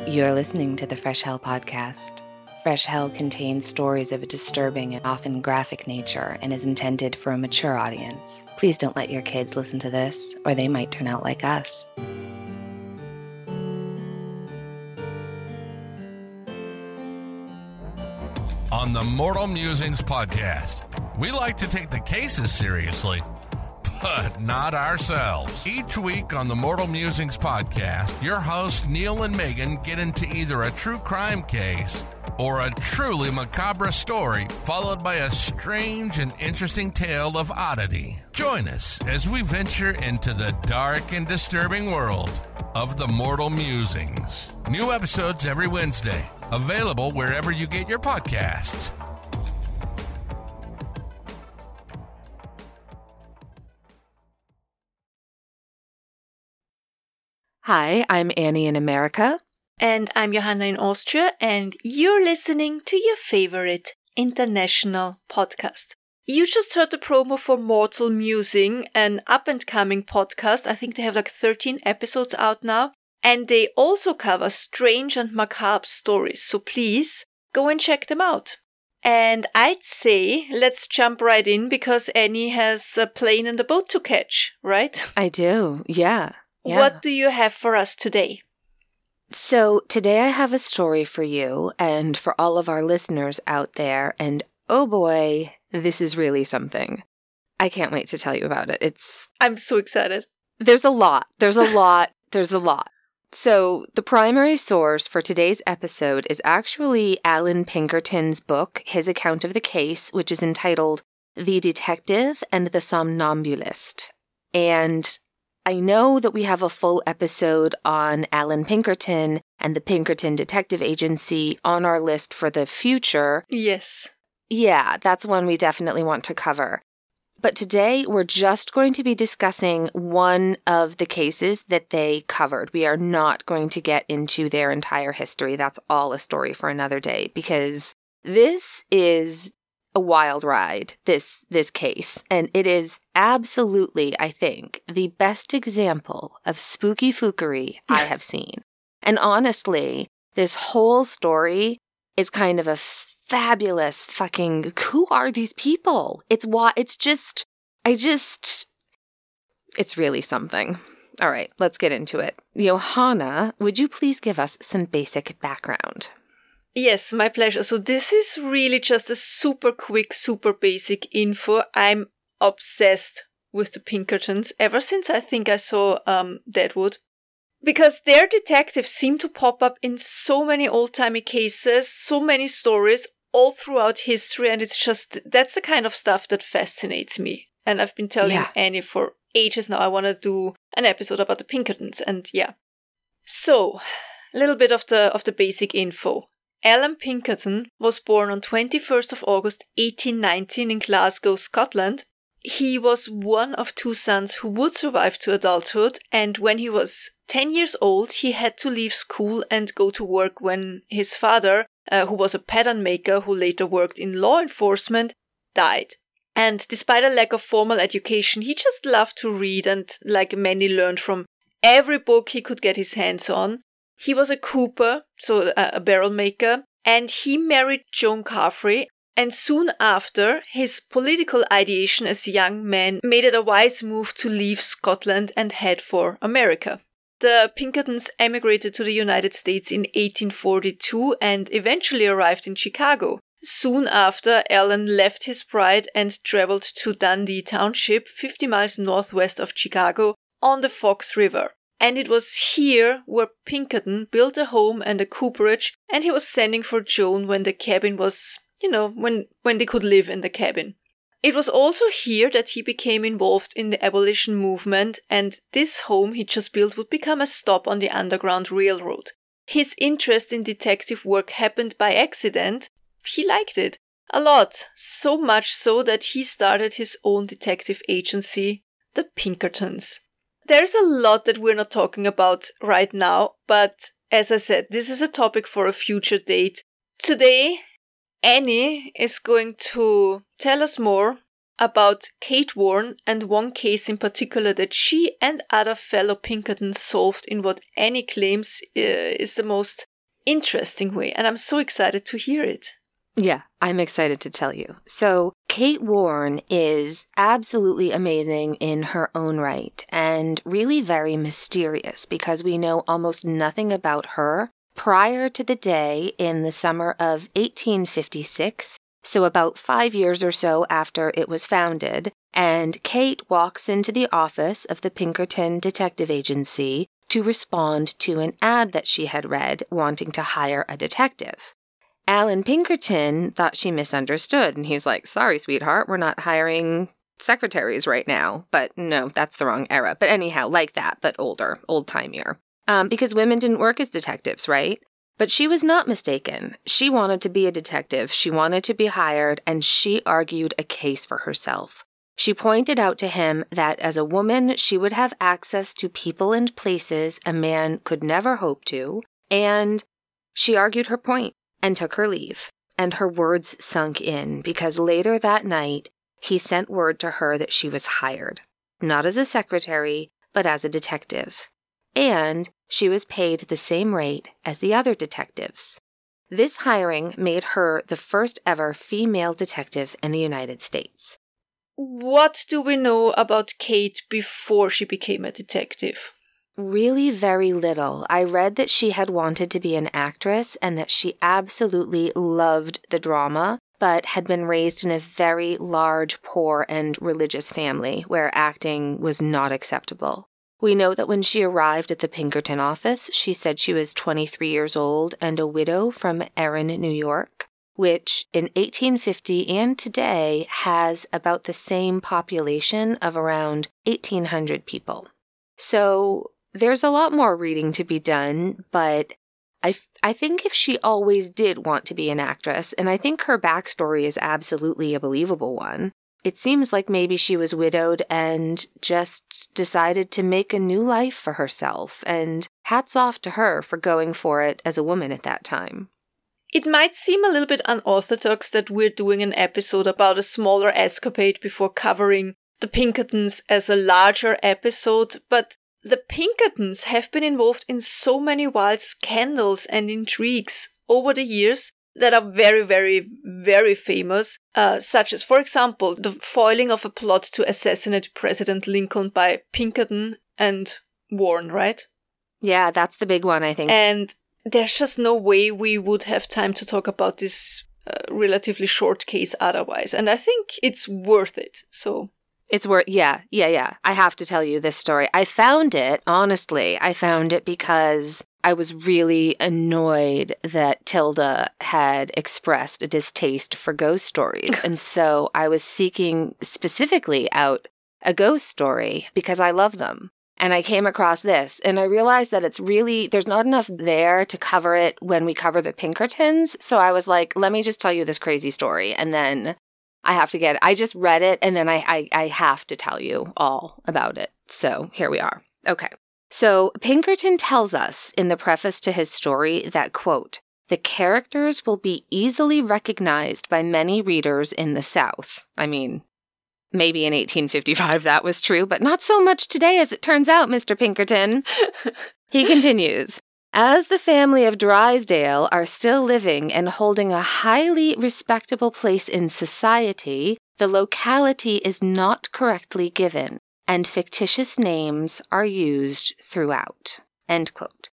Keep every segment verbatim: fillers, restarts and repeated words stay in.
You're listening to the Fresh Hell podcast. Fresh Hell contains stories of a disturbing and often graphic nature and is intended for a mature audience. Please don't let your kids listen to this, or they might turn out like us. On the Mortal Musings podcast, we like to take the cases seriously, but not ourselves. Each week on the Mortal Musings podcast, your hosts Neil and Megan get into either a true crime case or a truly macabre story, followed by a strange and interesting tale of oddity. Join us as we venture into the dark and disturbing world of the Mortal Musings. New episodes every Wednesday, available wherever you get your podcasts. Hi, I'm Annie in America. And I'm Johanna in Austria, and you're listening to your favorite international podcast. You just heard the promo for Mortal Musing, an up-and-coming podcast. I think they have like thirteen episodes out now. And they also cover strange and macabre stories, so please go and check them out. And I'd say let's jump right in because Annie has a plane and a boat to catch, right? I do, yeah. yeah. What do you have for us today? So today I have a story for you and for all of our listeners out there, and oh boy, this is really something. I can't wait to tell you about it. It's... I'm so excited. There's a lot. There's a lot. There's a lot. So the primary source for today's episode is actually Allan Pinkerton's book, his account of the case, which is entitled The Detective and the Somnambulist. And I know that we have a full episode on Allan Pinkerton and the Pinkerton Detective Agency on our list for the future. Yes. Yeah, that's one we definitely want to cover. But today, we're just going to be discussing one of the cases that they covered. We are not going to get into their entire history. That's all a story for another day, because this is a wild ride, this this case. And it is absolutely, I think, the best example of spooky fookery I have seen. And honestly, this whole story is kind of a fabulous fucking, who are these people? It's why it's just, I just, it's really something. All right, let's get into it. Johanna, would you please give us some basic background? Yes, my pleasure. So this is really just a super quick, super basic info. I'm obsessed with the Pinkertons ever since I think I saw um, Deadwood. Because their detectives seem to pop up in so many old-timey cases, so many stories, all throughout history, and it's just, that's the kind of stuff that fascinates me. And I've been telling yeah. Annie for ages now, I want to do an episode about the Pinkertons, and yeah. So, a little bit of the of the basic info. Allan Pinkerton was born on twenty-first of August eighteen nineteen in Glasgow, Scotland. He was one of two sons who would survive to adulthood, and when he was ten years old, he had to leave school and go to work when his father, uh, who was a pattern maker who later worked in law enforcement, died. And despite a lack of formal education, he just loved to read and, like many, learned from every book he could get his hands on. He was a cooper, so a, a barrel maker, and he married Joan Carfrey. And soon after, his political ideation as a young man made it a wise move to leave Scotland and head for America. The Pinkertons emigrated to the United States in eighteen forty-two and eventually arrived in Chicago. Soon after, Allan left his bride and traveled to Dundee Township, fifty miles northwest of Chicago, on the Fox River. And it was here where Pinkerton built a home and a cooperage, and he was sending for Joan when the cabin was, you know, when, when they could live in the cabin. It was also here that he became involved in the abolition movement, and this home he just built would become a stop on the Underground Railroad. His interest in detective work happened by accident. He liked it a lot, so much so that he started his own detective agency, the Pinkertons. There's a lot that we're not talking about right now, but as I said, this is a topic for a future date. Today, Annie is going to tell us more about Kate Warren and one case in particular that she and other fellow Pinkertons solved in what Annie claims uh, is the most interesting way, and I'm so excited to hear it. Yeah, I'm excited to tell you. So, Kate Warren is absolutely amazing in her own right and really very mysterious because we know almost nothing about her prior to the day in the summer of eighteen fifty-six, so about five years or so after it was founded, and Kate walks into the office of the Pinkerton Detective Agency to respond to an ad that she had read wanting to hire a detective. Alan Pinkerton thought she misunderstood, and he's like, sorry, sweetheart, we're not hiring secretaries right now. But no, that's the wrong era. But anyhow, like that, but older, old-timeier. Um, because women didn't work as detectives, right? But she was not mistaken. She wanted to be a detective. She wanted to be hired, and she argued a case for herself. She pointed out to him that as a woman, she would have access to people and places a man could never hope to, and she argued her point and took her leave. And her words sunk in, because later that night, he sent word to her that she was hired, not as a secretary, but as a detective. And she was paid the same rate as the other detectives. This hiring made her the first ever female detective in the United States. What do we know about Kate before she became a detective? Really very little. I read that she had wanted to be an actress and that she absolutely loved the drama, but had been raised in a very large, poor, and religious family where acting was not acceptable. We know that when she arrived at the Pinkerton office, she said she was twenty-three years old and a widow from Erin, New York, which in eighteen fifty and today has about the same population of around eighteen hundred people. So there's a lot more reading to be done, but I, I think if she always did want to be an actress, and I think her backstory is absolutely a believable one, it seems like maybe she was widowed and just decided to make a new life for herself, and hats off to her for going for it as a woman at that time. It might seem a little bit unorthodox that we're doing an episode about a smaller escapade before covering the Pinkertons as a larger episode, but the Pinkertons have been involved in so many wild scandals and intrigues over the years that are very, very, very famous, uh, such as, for example, the foiling of a plot to assassinate President Lincoln by Pinkerton and Warren, right? Yeah, that's the big one, I think. And there's just no way we would have time to talk about this uh, relatively short case otherwise. And I think it's worth it, so... It's worth, yeah, yeah, yeah. I have to tell you this story. I found it, honestly, I found it because I was really annoyed that Tilda had expressed a distaste for ghost stories. And so I was seeking specifically out a ghost story because I love them. And I came across this, and I realized that it's really, there's not enough there to cover it when we cover the Pinkertons. So I was like, let me just tell you this crazy story, and then I have to get it. I just read it, and then I, I, I have to tell you all about it. So here we are. Okay. So Pinkerton tells us in the preface to his story that, quote, the characters will be easily recognized by many readers in the South. I mean, maybe in eighteen fifty-five that was true, but not so much today as it turns out, Mister Pinkerton. He continues, as the family of Drysdale are still living and holding a highly respectable place in society, the locality is not correctly given, and fictitious names are used throughout. End quote.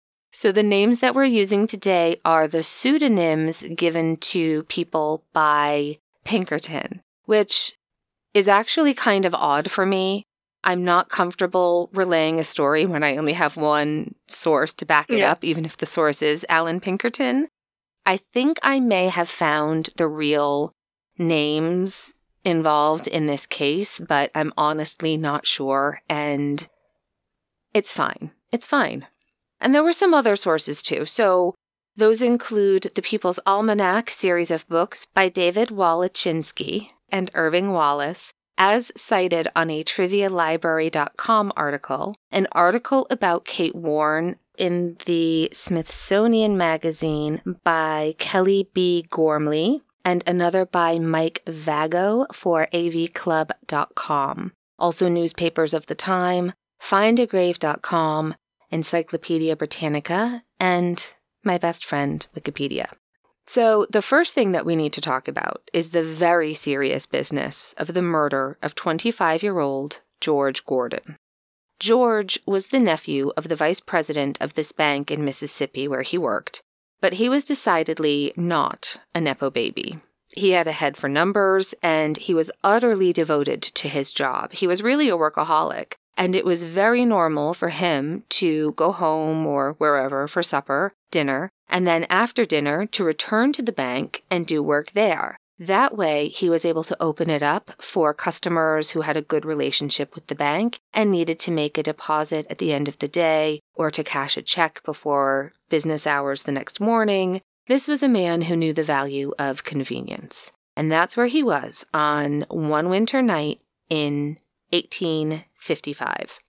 So the names that we're using today are the pseudonyms given to people by Pinkerton, which is actually kind of odd for me. I'm not comfortable relaying a story when I only have one source to back it yeah. up, even if the source is Alan Pinkerton. I think I may have found the real names involved in this case, but I'm honestly not sure, and it's fine. It's fine. And there were some other sources too. So those include the People's Almanac series of books by David Walachinsky and Irving Wallace, as cited on a trivia library dot com article, an article about Kate Warren in the Smithsonian Magazine by Kelly B. Gormley, and another by Mike Vago for A V club dot com. Also newspapers of the time, find a grave dot com, Encyclopedia Britannica, and my best friend, Wikipedia. So the first thing that we need to talk about is the very serious business of the murder of twenty-five-year-old George Gordon. George was the nephew of the vice president of this bank in Mississippi where he worked, but he was decidedly not a Nepo baby. He had a head for numbers, and he was utterly devoted to his job. He was really a workaholic, and it was very normal for him to go home or wherever for supper, dinner, and then after dinner to return to the bank and do work there. That way, he was able to open it up for customers who had a good relationship with the bank and needed to make a deposit at the end of the day or to cash a check before business hours the next morning. This was a man who knew the value of convenience. And that's where he was on one winter night in eighteen fifty-five.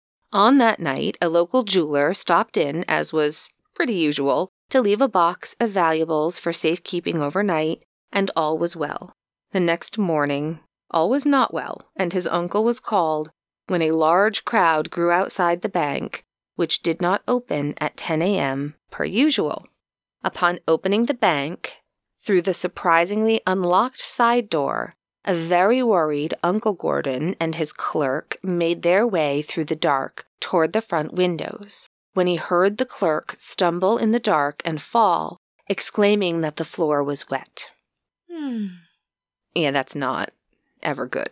On that night, a local jeweler stopped in, as was pretty usual, to leave a box of valuables for safekeeping overnight, and all was well. The next morning, all was not well, and his uncle was called when a large crowd grew outside the bank, which did not open at ten a.m. per usual. Upon opening the bank, through the surprisingly unlocked side door, a very worried Uncle Gordon and his clerk made their way through the dark toward the front windows. When he heard the clerk stumble in the dark and fall, exclaiming that the floor was wet. Hmm. Yeah, that's not ever good.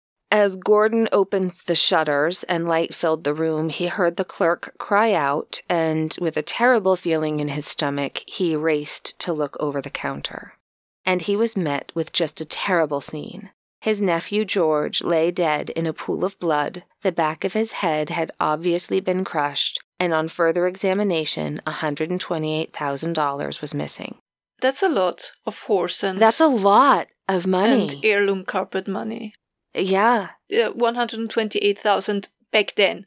As Gordon opened the shutters and light filled the room, he heard the clerk cry out, and with a terrible feeling in his stomach, he raced to look over the counter. And he was met with just a terrible scene. His nephew George lay dead in a pool of blood. The back of his head had obviously been crushed, and on further examination, one hundred twenty-eight thousand dollars was missing. That's a lot of horse and... That's a lot of money. And heirloom carpet money. Yeah. Uh, one hundred twenty-eight thousand dollars back then.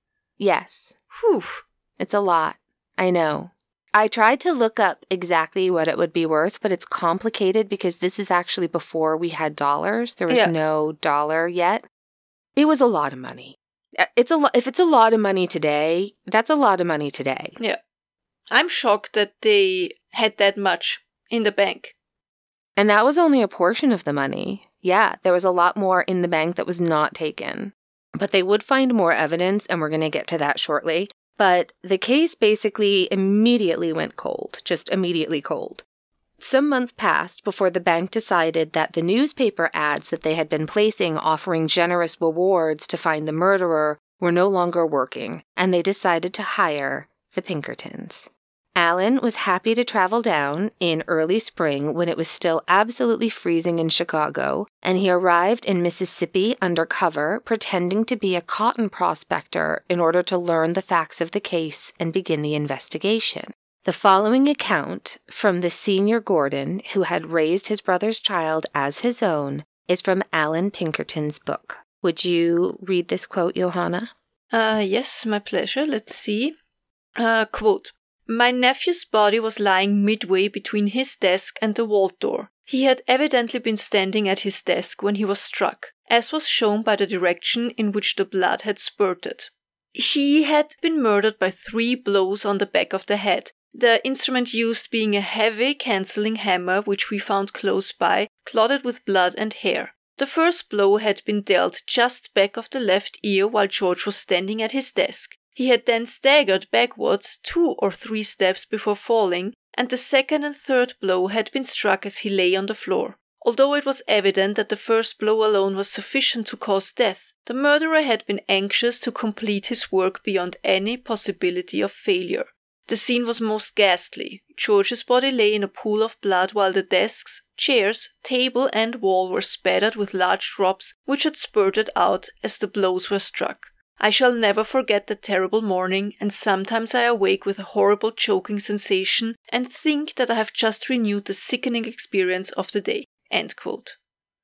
Yes. Whew. It's a lot. I know. I tried to look up exactly what it would be worth, but it's complicated because this is actually before we had dollars. There was Yeah. no dollar yet. It was a lot of money. It's a lo- if it's a lot of money today, that's a lot of money today. Yeah. I'm shocked that they had that much in the bank. And that was only a portion of the money. Yeah, there was a lot more in the bank that was not taken. But they would find more evidence, and we're going to get to that shortly. But the case basically immediately went cold, just immediately cold. Some months passed before the bank decided that the newspaper ads that they had been placing offering generous rewards to find the murderer were no longer working, and they decided to hire the Pinkertons. Alan was happy to travel down in early spring when it was still absolutely freezing in Chicago, and he arrived in Mississippi undercover, pretending to be a cotton prospector in order to learn the facts of the case and begin the investigation. The following account from the senior Gordon, who had raised his brother's child as his own, is from Alan Pinkerton's book. Would you read this quote, Johanna? Uh, yes, my pleasure. Let's see. Uh, quote. My nephew's body was lying midway between his desk and the vault door. He had evidently been standing at his desk when he was struck, as was shown by the direction in which the blood had spurted. He had been murdered by three blows on the back of the head, the instrument used being a heavy cancelling hammer which we found close by, clotted with blood and hair. The first blow had been dealt just back of the left ear while George was standing at his desk. He had then staggered backwards two or three steps before falling, and the second and third blow had been struck as he lay on the floor. Although it was evident that the first blow alone was sufficient to cause death, the murderer had been anxious to complete his work beyond any possibility of failure. The scene was most ghastly. George's body lay in a pool of blood while the desks, chairs, table and wall were spattered with large drops which had spurted out as the blows were struck. I shall never forget that terrible morning, and sometimes I awake with a horrible choking sensation and think that I have just renewed the sickening experience of the day. End quote.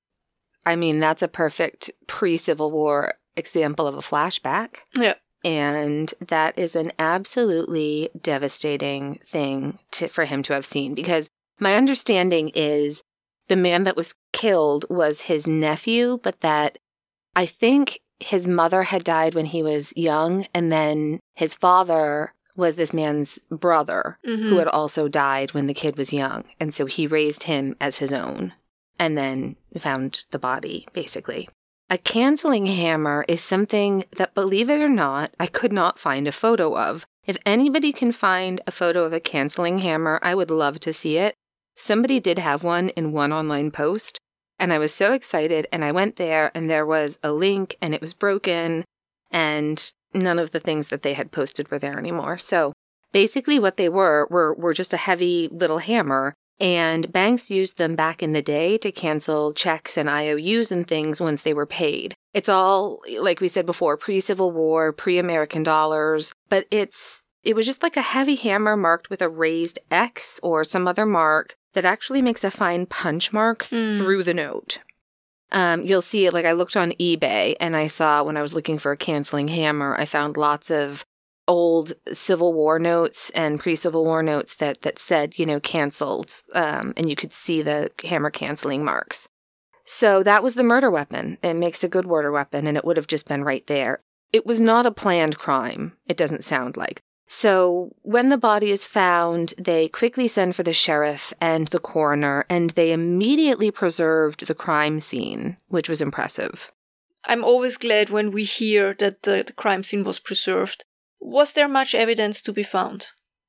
I mean, that's a perfect pre-Civil War example of a flashback. Yeah. And that is an absolutely devastating thing to, for him to have seen, because my understanding is the man that was killed was his nephew, but that I think his mother had died when he was young, and then his father was this man's brother, Mm-hmm. who had also died when the kid was young. And so he raised him as his own and then found the body, basically. A canceling hammer is something that, believe it or not, I could not find a photo of. If anybody can find a photo of a canceling hammer, I would love to see it. Somebody did have one in one online post, and I was so excited, and I went there, and there was a link, and it was broken, and none of the things that they had posted were there anymore. So basically what they were were, were just a heavy little hammer, and banks used them back in the day to cancel checks and I O Us and things once they were paid. It's all, like we said before, pre-Civil War, pre-American dollars, but it's it was just like a heavy hammer marked with a raised X or some other mark that actually makes a fine punch mark Mm. through the note. Um, you'll see it, like I looked on eBay and I saw when I was looking for a canceling hammer, I found lots of old Civil War notes and pre-Civil War notes that, that said, you know, canceled, um, and you could see the hammer canceling marks. So that was the murder weapon. It makes a good murder weapon, and it would have just been right there. It was not a planned crime, it doesn't sound like. So when the body is found, they quickly send for the sheriff and the coroner, and they immediately preserved the crime scene, which was impressive. I'm always glad when we hear that the, the crime scene was preserved. Was there much evidence to be found?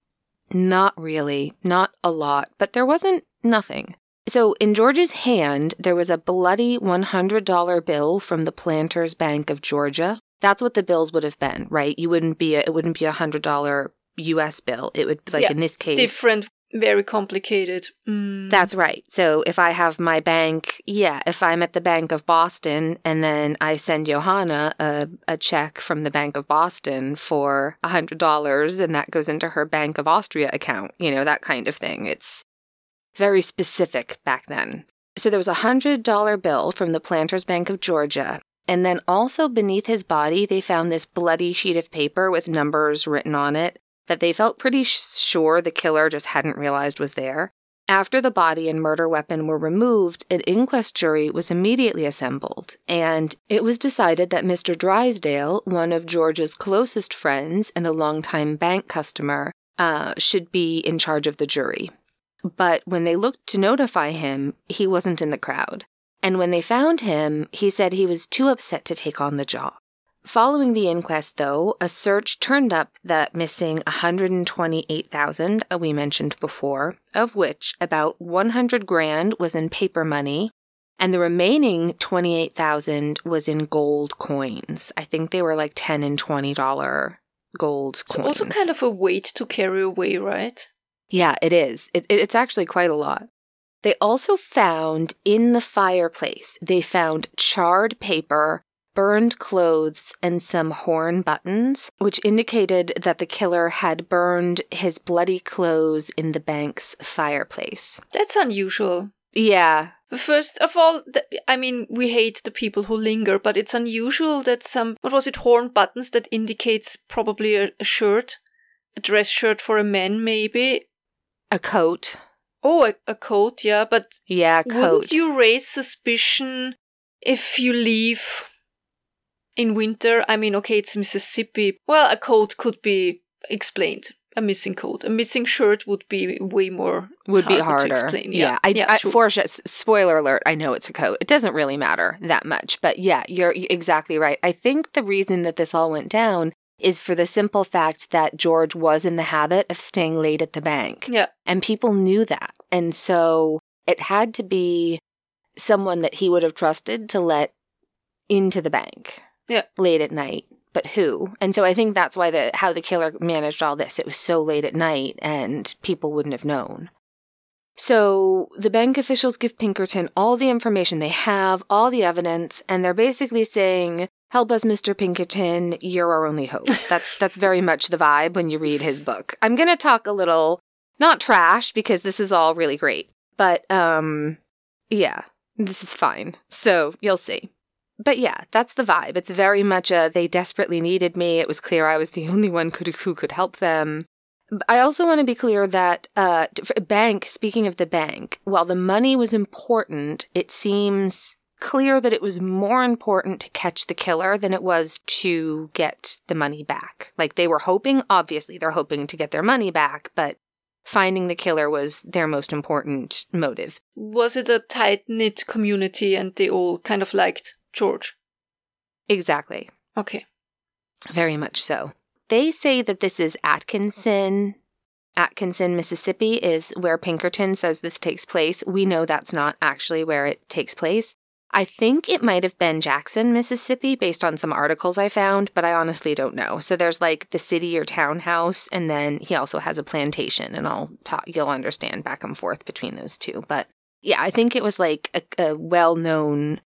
Not really, not a lot, but there wasn't nothing. So in George's hand, there was a bloody one hundred dollar bill from the Planters Bank of Georgia. That's what the bills would have been, right? You wouldn't be a, it wouldn't be a one hundred dollar U S bill. It would, like yeah, in this case, different, very complicated. Mm. That's right. So if I have my bank, yeah, if I'm at the Bank of Boston and then I send Johanna a, a check from the Bank of Boston for one hundred dollars and that goes into her Bank of Austria account, you know, that kind of thing. It's very specific back then. So there was a one hundred dollar bill from the Planters Bank of Georgia. And then also beneath his body, they found this bloody sheet of paper with numbers written on it that they felt pretty sh- sure the killer just hadn't realized was there. After the body and murder weapon were removed, an inquest jury was immediately assembled, and it was decided that Mister Drysdale, one of George's closest friends and a longtime bank customer, uh, should be in charge of the jury. But when they looked to notify him, he wasn't in the crowd. And when they found him, he said he was too upset to take on the job. Following the inquest, though, a search turned up the missing one hundred twenty-eight thousand dollars we mentioned before, of which about one hundred grand was in paper money, and the remaining twenty-eight thousand dollars was in gold coins. I think they were like ten and twenty dollar gold So coins. also kind of a weight to carry away, right? Yeah, it is. It, it, it's actually quite a lot. They also found in the fireplace, they found charred paper, burned clothes, and some horn buttons, which indicated that the killer had burned his bloody clothes in the bank's fireplace. That's unusual. Yeah. First of all, th- I mean, we hate the people who linger, but it's unusual that some, what was it, horn buttons that indicates probably a, a shirt, a dress shirt for a man maybe. A coat. Oh, a, a coat, yeah, but Yeah, a coat. wouldn't you raise suspicion if you leave in winter? I mean, okay, it's Mississippi. Well, a coat could be explained. A missing coat. A missing shirt would be way more Would be harder harder. to explain. Yeah, Yeah, I, yeah, I, true. for sure, spoiler alert, I know it's a coat. It doesn't really matter that much. But yeah, you're exactly right. I think the reason that this all went down is for the simple fact that George was in the habit of staying late at the bank. Yeah. And people knew that. And so it had to be someone that he would have trusted to let into the bank. Yeah. Late at night. But who? And so I think that's why the how the killer managed all this. It was so late at night and people wouldn't have known. So the bank officials give Pinkerton all the information they have, all the evidence, and they're basically saying, help us, Mister Pinkerton, you're our only hope. That's that's very much the vibe when you read his book. I'm going to talk a little, not trash, because this is all really great. But, um, yeah, this is fine. So you'll see. But yeah, that's the vibe. It's very much a, they desperately needed me. It was clear I was the only one could, who could help them. I also want to be clear that uh, bank, speaking of the bank, while the money was important, it seems clear that it was more important to catch the killer than it was to get the money back. Like, they were hoping, obviously, they're hoping to get their money back, but finding the killer was their most important motive. Was it a tight-knit community and they all kind of liked George? Exactly. Okay. Very much so. They say that this is Atkinson. Atkinson, Mississippi is where Pinkerton says this takes place. We know that's not actually where it takes place. I think it might have been Jackson, Mississippi, based on some articles I found, but I honestly don't know. So there's like the city or townhouse, and then he also has a plantation, and I'll talk, you'll understand back and forth between those two. But yeah, I think it was like a, a well-known,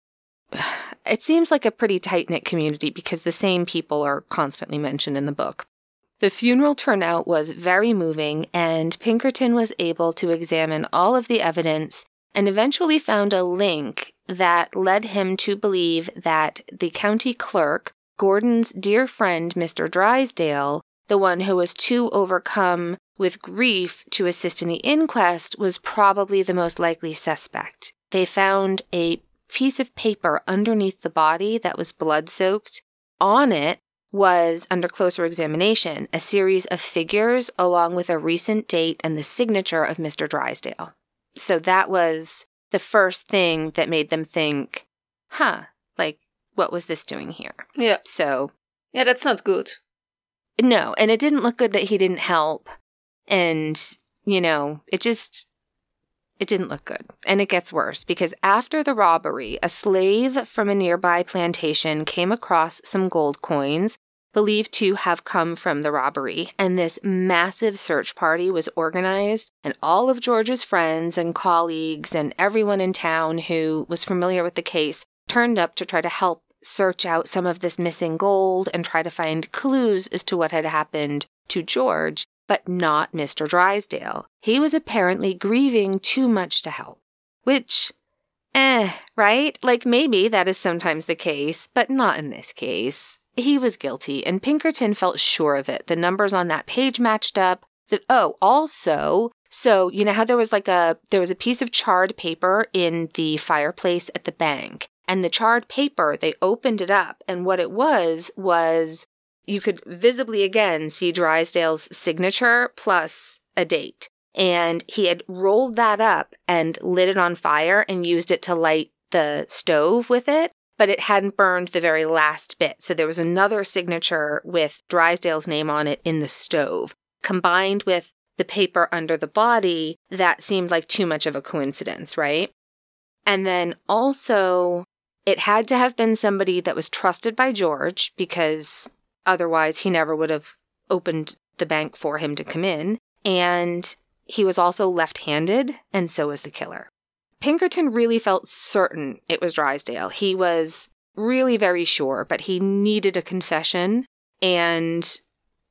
it seems like a pretty tight-knit community because the same people are constantly mentioned in the book. The funeral turnout was very moving, and Pinkerton was able to examine all of the evidence and eventually found a link that led him to believe that the county clerk, Gordon's dear friend, Mister Drysdale, the one who was too overcome with grief to assist in the inquest, was probably the most likely suspect. They found a piece of paper underneath the body that was blood-soaked. On it was, under closer examination, a series of figures along with a recent date and the signature of Mister Drysdale. So that was the first thing that made them think, huh, like, what was this doing here? Yeah. So. Yeah, that's not good. No, and it didn't look good that he didn't help. And, you know, it just, it didn't look good. And it gets worse because after the robbery, a slave from a nearby plantation came across some gold coins believed to have come from the robbery, and this massive search party was organized, and all of George's friends and colleagues and everyone in town who was familiar with the case turned up to try to help search out some of this missing gold and try to find clues as to what had happened to George, but not Mister Drysdale. He was apparently grieving too much to help, which, eh, right? Like, maybe that is sometimes the case, but not in this case. He was guilty, and Pinkerton felt sure of it. The numbers on that page matched up. The, oh, also, so you know how there was like a, there was a piece of charred paper in the fireplace at the bank, and the charred paper, they opened it up, and what it was, was you could visibly again see Drysdale's signature plus a date. And he had rolled that up and lit it on fire and used it to light the stove with it. But it hadn't burned the very last bit. So there was another signature with Drysdale's name on it in the stove. Combined with the paper under the body, that seemed like too much of a coincidence, right? And then also, it had to have been somebody that was trusted by George, because otherwise he never would have opened the bank for him to come in. And he was also left-handed, and so was the killer. Pinkerton really felt certain it was Drysdale. He was really very sure, but he needed a confession, and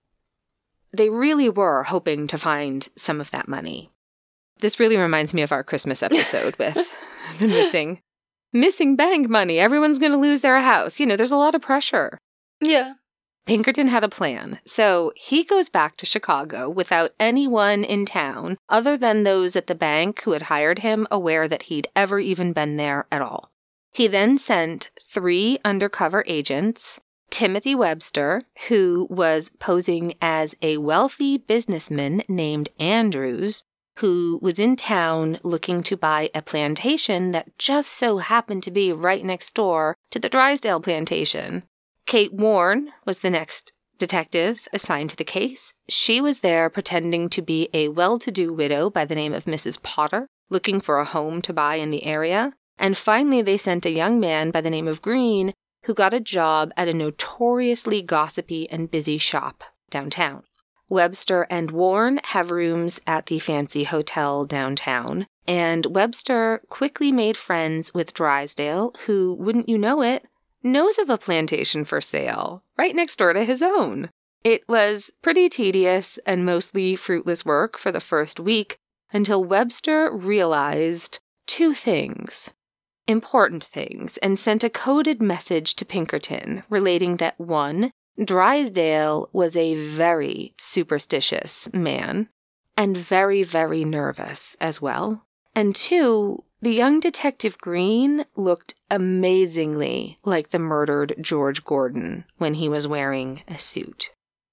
they really were hoping to find some of that money. This really reminds me of our Christmas episode with the missing, missing bank money. Everyone's going to lose their house. You know, there's a lot of pressure. Yeah. Pinkerton had a plan, so he goes back to Chicago without anyone in town other than those at the bank who had hired him aware that he'd ever even been there at all. He then sent three undercover agents, Timothy Webster, who was posing as a wealthy businessman named Andrews, who was in town looking to buy a plantation that just so happened to be right next door to the Drysdale plantation. Kate Warren was the next detective assigned to the case. She was there pretending to be a well-to-do widow by the name of Missus Potter, looking for a home to buy in the area. And finally, they sent a young man by the name of Green, who got a job at a notoriously gossipy and busy shop downtown. Webster and Warren have rooms at the fancy hotel downtown, and Webster quickly made friends with Drysdale, who, wouldn't you know it, knows of a plantation for sale, right next door to his own. It was pretty tedious and mostly fruitless work for the first week until Webster realized two things, important things, and sent a coded message to Pinkerton relating that, one, Drysdale was a very superstitious man and very, very nervous as well, and two, the young Detective Green looked amazingly like the murdered George Gordon when he was wearing a suit.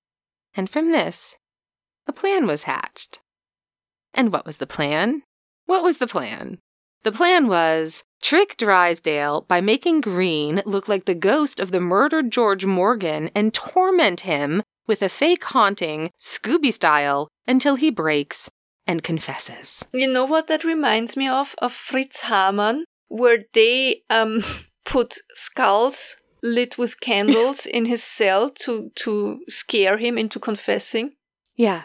And from this, a plan was hatched. And what was the plan? What was the plan? The plan was trick Drysdale by making Green look like the ghost of the murdered George Morgan and torment him with a fake haunting, Scooby style, until he breaks and confesses. You know what that reminds me of? Of Fritz Hamann, where they um put skulls lit with candles in his cell to, to scare him into confessing. Yeah.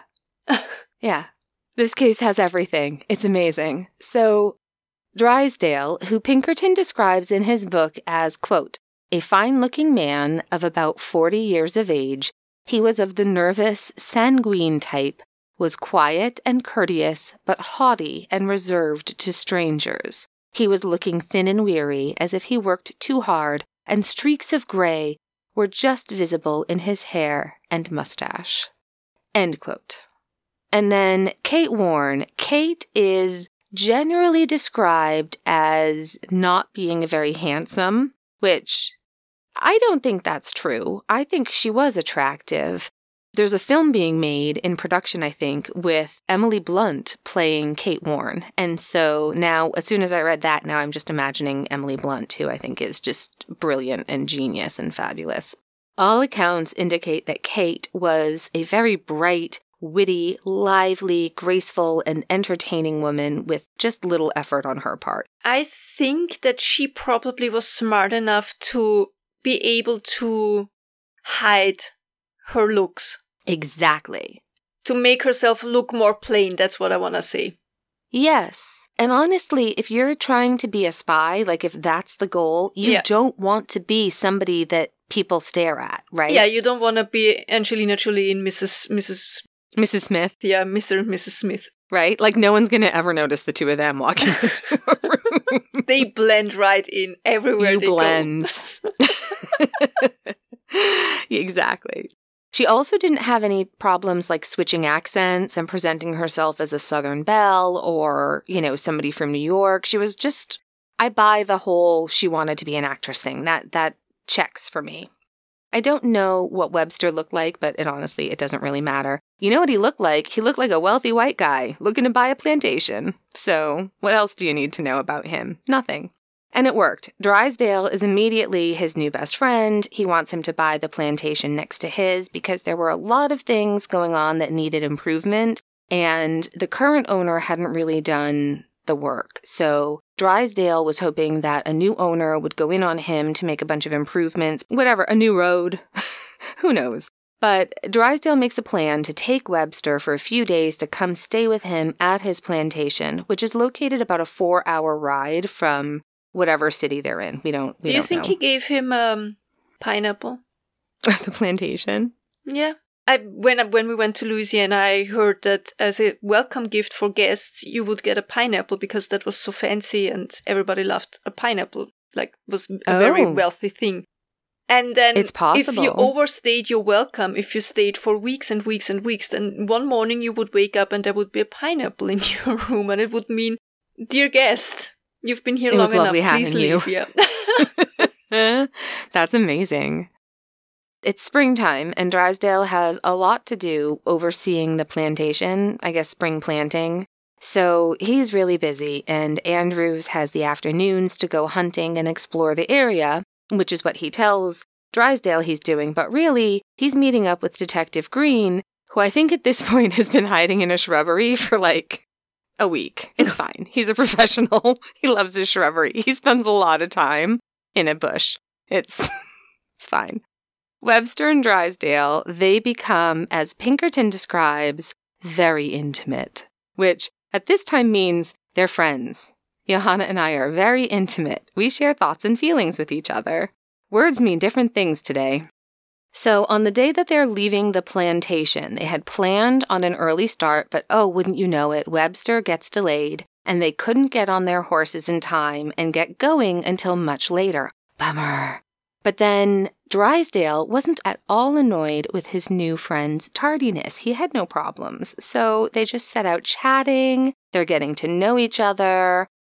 Yeah. This case has everything. It's amazing. So, Drysdale, who Pinkerton describes in his book as, quote, a fine-looking man of about forty years of age, he was of the nervous, sanguine type, was quiet and courteous, but haughty and reserved to strangers. He was looking thin and weary, as if he worked too hard, and streaks of gray were just visible in his hair and mustache. End quote. And then Kate Warne. Kate is generally described as not being very handsome, which I don't think that's true. I think she was attractive. There's a film being made in production, I think, with Emily Blunt playing Kate Warne. And so now, as soon as I read that, now I'm just imagining Emily Blunt, who I think is just brilliant and genius and fabulous. All accounts indicate that Kate was a very bright, witty, lively, graceful, and entertaining woman with just little effort on her part. I think that she probably was smart enough to be able to hide her looks. Exactly. To make herself look more plain, that's what I want to say. Yes. And honestly, if you're trying to be a spy, like if that's the goal, you yeah. don't want to be somebody that people stare at, right? Yeah, you don't want to be Angelina Jolie in Missus Missus Missus Smith. Yeah, Mister and Missus Smith. Right? Like no one's going to ever notice the two of them walking into a room. They blend right in everywhere you they blend. go. Exactly. She also didn't have any problems like switching accents and presenting herself as a Southern belle or, you know, somebody from New York. She was just, I buy the whole she wanted to be an actress thing. That that checks for me. I don't know what Webster looked like, but it honestly, it doesn't really matter. You know what he looked like? He looked like a wealthy white guy looking to buy a plantation. So what else do you need to know about him? Nothing. And it worked. Drysdale is immediately his new best friend. He wants him to buy the plantation next to his because there were a lot of things going on that needed improvement, and the current owner hadn't really done the work. So Drysdale was hoping that a new owner would go in on him to make a bunch of improvements, whatever, a new road, who knows. But Drysdale makes a plan to take Webster for a few days to come stay with him at his plantation, which is located about a four-hour ride from whatever city they're in. We don't. We Do you don't think know. he gave him um pineapple? The plantation? Yeah. I when when we went to Louisiana, I heard that as a welcome gift for guests, you would get a pineapple because that was so fancy and everybody loved a pineapple. Like was a Oh. very wealthy thing. And then It's possible. if you overstayed your welcome, if you stayed for weeks and weeks and weeks, then one morning you would wake up and there would be a pineapple in your room, and it would mean, dear guest, you've been here It long was lovely enough. Please having you. leave. Yeah. That's amazing. It's springtime, and Drysdale has a lot to do overseeing the plantation, I guess spring planting. So he's really busy, and Andrews has the afternoons to go hunting and explore the area, which is what he tells Drysdale he's doing. But really, he's meeting up with Detective Green, who I think at this point has been hiding in a shrubbery for like a week. It's fine. He's a professional. He loves his shrubbery. He spends a lot of time in a bush. It's it's fine. Webster and Drysdale, they become, as Pinkerton describes, very intimate, which at this time means they're friends. Johanna and I are very intimate. We share thoughts and feelings with each other. Words mean different things today. So on the day that they're leaving the plantation, they had planned on an early start, but oh, wouldn't you know it, Webster gets delayed, and they couldn't get on their horses in time and get going until much later. Bummer. But then Drysdale wasn't at all annoyed with his new friend's tardiness. He had no problems. So they just set out chatting. They're getting to know each other.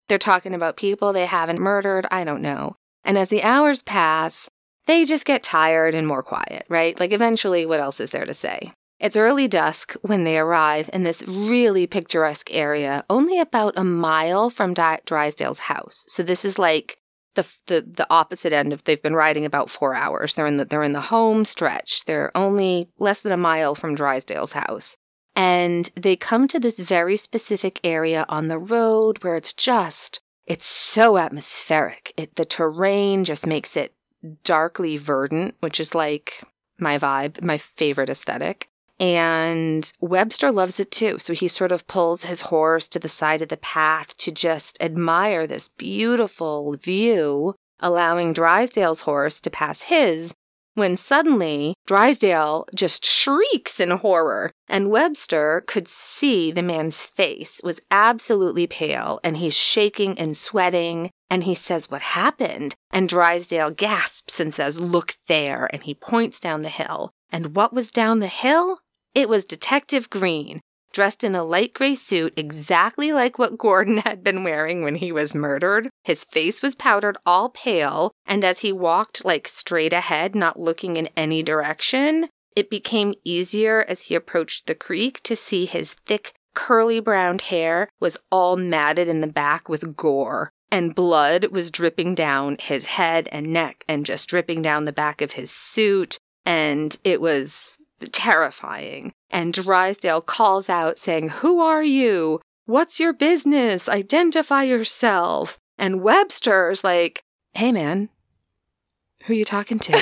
They're talking about people they haven't murdered. I don't know. And as the hours pass, they just get tired and more quiet, right? Like eventually, what else is there to say? It's early dusk when they arrive in this really picturesque area, only about a mile from Di- Drysdale's house. So this is like the, the the opposite end of they've been riding about four hours. They're in the they're in the home stretch. They're only less than a mile from Drysdale's house. And they come to this very specific area on the road where it's just, it's so atmospheric. It, the terrain just makes it darkly verdant, which is like my vibe, my favorite aesthetic. And Webster loves it too. So he sort of pulls his horse to the side of the path to just admire this beautiful view, allowing Drysdale's horse to pass his, when suddenly Drysdale just shrieks in horror. And Webster could see the man's face was absolutely pale, and he's shaking and sweating. And he says, "What happened?" And Drysdale gasps and says, "Look there." And he points down the hill. And what was down the hill? It was Detective Green, dressed in a light gray suit exactly like what Gordon had been wearing when he was murdered. His face was powdered all pale, and as he walked like straight ahead, not looking in any direction, it became easier as he approached the creek to see his thick, curly brown hair was all matted in the back with gore, and blood was dripping down his head and neck and just dripping down the back of his suit, and it was terrifying. And Drysdale calls out saying, "Who are you? What's your business? Identify yourself." And Webster's like, "Hey man, who you talking to?"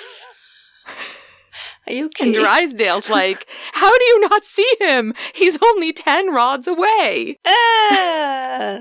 Are you okay? And Drysdale's like, "How do you not see him? He's only ten rods away." Ah!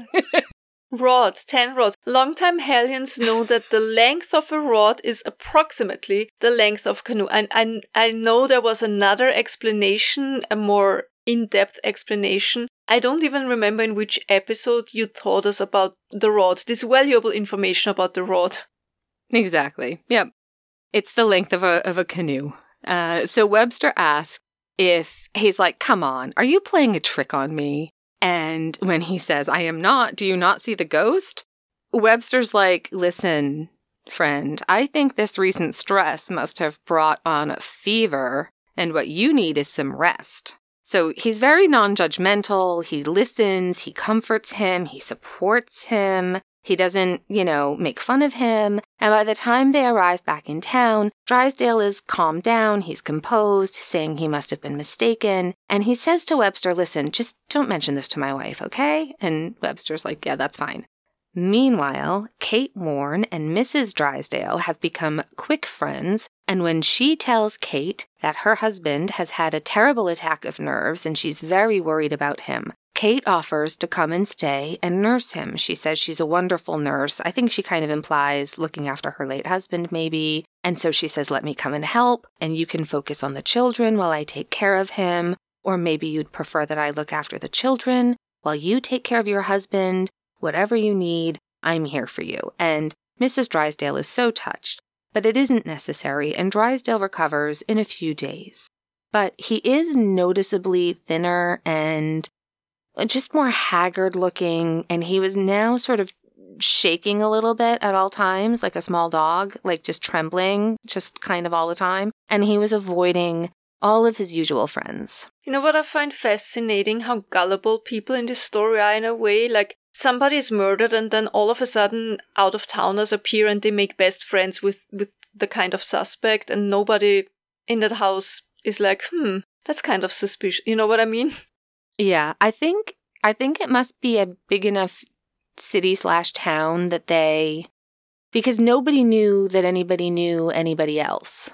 Rods, ten rods. Longtime Hellions know that the length of a rod is approximately the length of a canoe. And I, I know there was another explanation, a more in-depth explanation. I don't even remember in which episode you taught us about the rod, this valuable information about the rod. Exactly. Yep. It's the length of a of a canoe. Uh, so Webster asks if, he's like, "Come on, are you playing a trick on me?" And when he says, "I am not, do you not see the ghost?" Webster's like, "Listen, friend, I think this recent stress must have brought on a fever, and what you need is some rest." So he's very non-judgmental. He listens, he comforts him, he supports him. He doesn't, you know, make fun of him. And by the time they arrive back in town, Drysdale is calmed down. He's composed, saying he must have been mistaken. And he says to Webster, "Listen, just don't mention this to my wife, okay?" And Webster's like, "Yeah, that's fine." Meanwhile, Kate Warne and Missus Drysdale have become quick friends, and when she tells Kate that her husband has had a terrible attack of nerves and she's very worried about him, Kate offers to come and stay and nurse him. She says she's a wonderful nurse. I think she kind of implies looking after her late husband, maybe. And so she says, "Let me come and help, and you can focus on the children while I take care of him. Or maybe you'd prefer that I look after the children while you take care of your husband. Whatever you need, I'm here for you." And Missus Drysdale is so touched. But it isn't necessary, and Drysdale recovers in a few days. But he is noticeably thinner and just more haggard looking, and he was now sort of shaking a little bit at all times, like a small dog, like just trembling, just kind of all the time. And he was avoiding all of his usual friends. You know what I find fascinating? How gullible people in this story are in a way. Like, somebody is murdered and then all of a sudden out-of-towners appear and they make best friends with, with the kind of suspect, and nobody in that house is like, hmm, that's kind of suspicious. You know what I mean? Yeah, I think I think it must be a big enough city slash town that they, because nobody knew that anybody knew anybody else,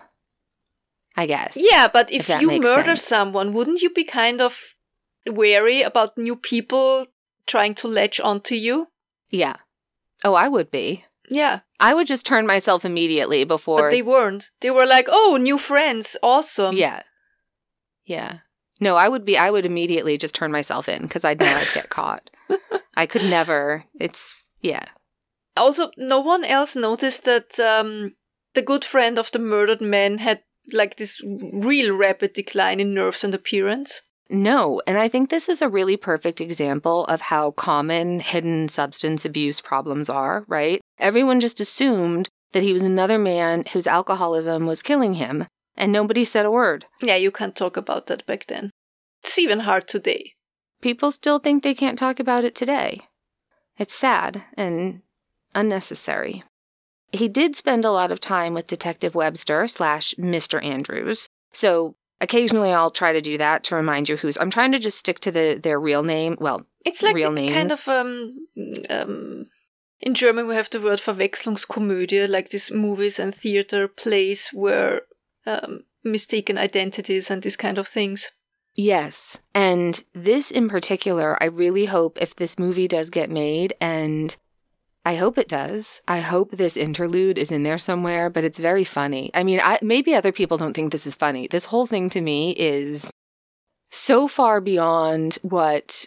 I guess. Yeah, but if, if you murder sense. someone, wouldn't you be kind of wary about new people trying to latch onto you? Yeah. Oh, I would be. Yeah. I would just turn myself immediately before. But they weren't. They were like, "Oh, new friends, awesome." Yeah. Yeah. No, I would be, I would immediately just turn myself in because I'd know I'd get caught. I could never, it's, yeah. Also, no one else noticed that um, the good friend of the murdered man had like this real rapid decline in nerves and appearance. No, and I think this is a really perfect example of how common hidden substance abuse problems are, right? Everyone just assumed that he was another man whose alcoholism was killing him, and nobody said a word. Yeah, you can't talk about that back then. It's even hard today. People still think they can't talk about it today. It's sad and unnecessary. He did spend a lot of time with Detective Webster slash Mister Andrews, so occasionally I'll try to do that to remind you who's... I'm trying to just stick to the their real name. Well, it's like real names. kind of... um, um in German we have the word Verwechslungskomödie, like these movies and theater plays where um, mistaken identities and these kind of things. Yes, and this in particular, I really hope if this movie does get made, and I hope it does. I hope this interlude is in there somewhere, but it's very funny. I mean, I, maybe other people don't think this is funny. This whole thing to me is so far beyond what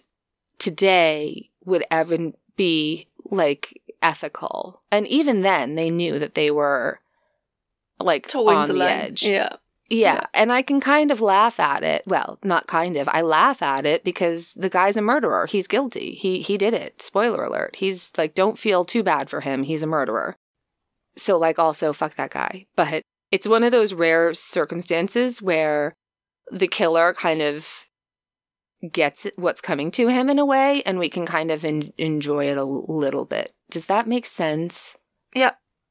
today would ever be, like, ethical. And even then, they knew that they were, like, Towing on the, the line. edge. Yeah. Yeah, Yeah. and I can kind of laugh at it. Well, not kind of. I laugh at it because the guy's a murderer. He's guilty. He he did it. Spoiler alert. He's like, don't feel too bad for him. He's a murderer. So, like, also, fuck that guy. But it's one of those rare circumstances where the killer kind of gets what's coming to him in a way, and we can kind of en- enjoy it a little bit. Does that make sense? Yeah.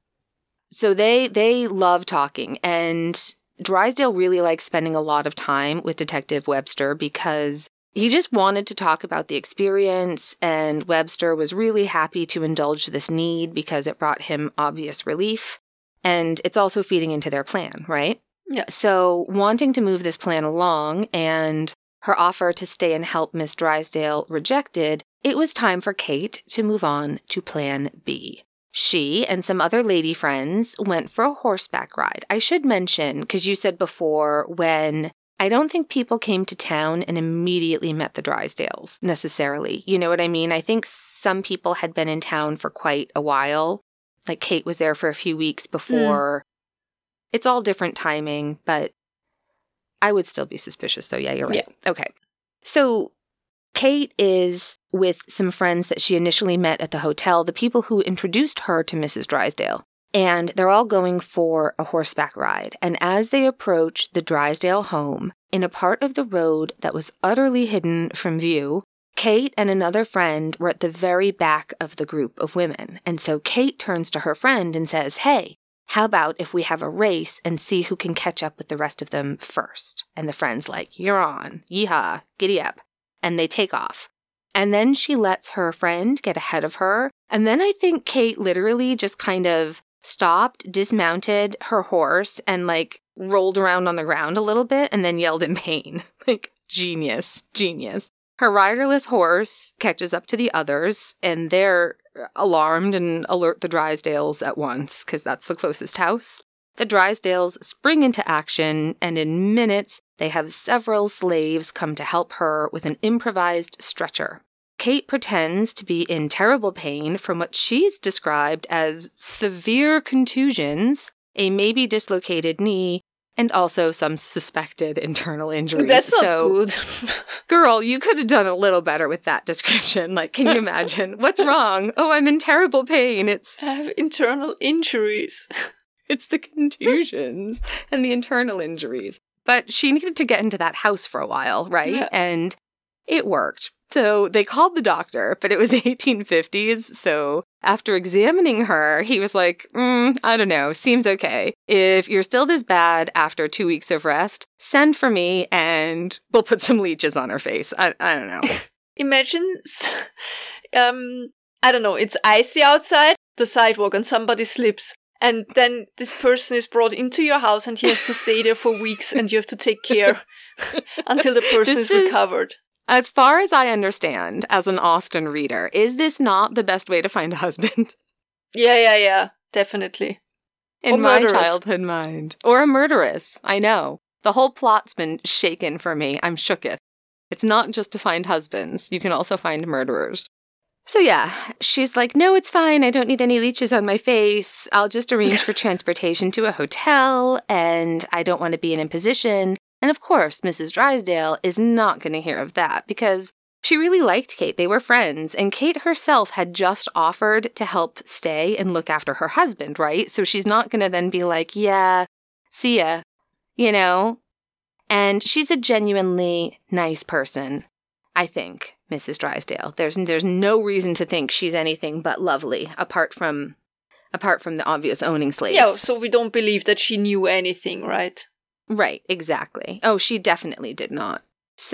So they they love talking, and Drysdale really likes spending a lot of time with Detective Webster because he just wanted to talk about the experience, and Webster was really happy to indulge this need because it brought him obvious relief, and it's also feeding into their plan, right? Yeah. So wanting to move this plan along and her offer to stay and help Miss Drysdale rejected, it was time for Kate to move on to Plan B. She and some other lady friends went for a horseback ride. I should mention, because you said before, when I don't think people came to town and immediately met the Drysdales, necessarily. You know what I mean? I think some people had been in town for quite a while. Like, Kate was there for a few weeks before. Mm. It's all different timing, but I would still be suspicious, though. Yeah, you're right. Yeah. Okay. So Kate is with some friends that she initially met at the hotel, the people who introduced her to Missus Drysdale. And they're all going for a horseback ride. And as they approach the Drysdale home, in a part of the road that was utterly hidden from view, Kate and another friend were at the very back of the group of women. And so Kate turns to her friend and says, "Hey, how about if we have a race and see who can catch up with the rest of them first?" And the friend's like, "You're on. Yeehaw. Giddy up." And they take off. And then she lets her friend get ahead of her. And then I think Kate literally just kind of stopped, dismounted her horse, and like rolled around on the ground a little bit and then yelled in pain. Like, genius, genius. Her riderless horse catches up to the others, and they're alarmed and alert the Drysdales at once, because that's the closest house. The Drysdales spring into action, and in minutes, they have several slaves come to help her with an improvised stretcher. Kate pretends to be in terrible pain from what she's described as severe contusions, a maybe dislocated knee, and also some suspected internal injuries. That's not so, good. Girl, you could have done a little better with that description. Like, can you imagine? What's wrong? Oh, I'm in terrible pain. It's I have internal injuries. It's the contusions and the internal injuries. But she needed to get into that house for a while, right? Yeah. And it worked. So they called the doctor, but it was the eighteen fifties. So after examining her, he was like, mm, I don't know, seems okay. If you're still this bad after two weeks of rest, send for me and we'll put some leeches on her face. I, I don't know. Imagine, um, I don't know, it's icy outside, the sidewalk, and somebody slips. And then this person is brought into your house and he has to stay there for weeks and you have to take care until the person This is is- recovered. As far as I understand, as an Austen reader, is this not the best way to find a husband? Yeah, yeah, yeah, definitely. In Or my murderess. childhood mind. Or a murderess, I know. The whole plot's been shaken for me. I'm shooketh. It's not just to find husbands. You can also find murderers. So yeah, she's like, no, it's fine. I don't need any leeches on my face. I'll just arrange for transportation to a hotel, and I don't want to be in a position And of course, Missus Drysdale is not going to hear of that because she really liked Kate. They were friends, and Kate herself had just offered to help stay and look after her husband, right? So she's not going to then be like, yeah, see ya, you know? And she's a genuinely nice person, I think, Missus Drysdale. There's there's no reason to think she's anything but lovely, apart from apart from the obvious owning slaves. Yeah, so we don't believe that she knew anything, right? Right, exactly. Oh, she definitely did not.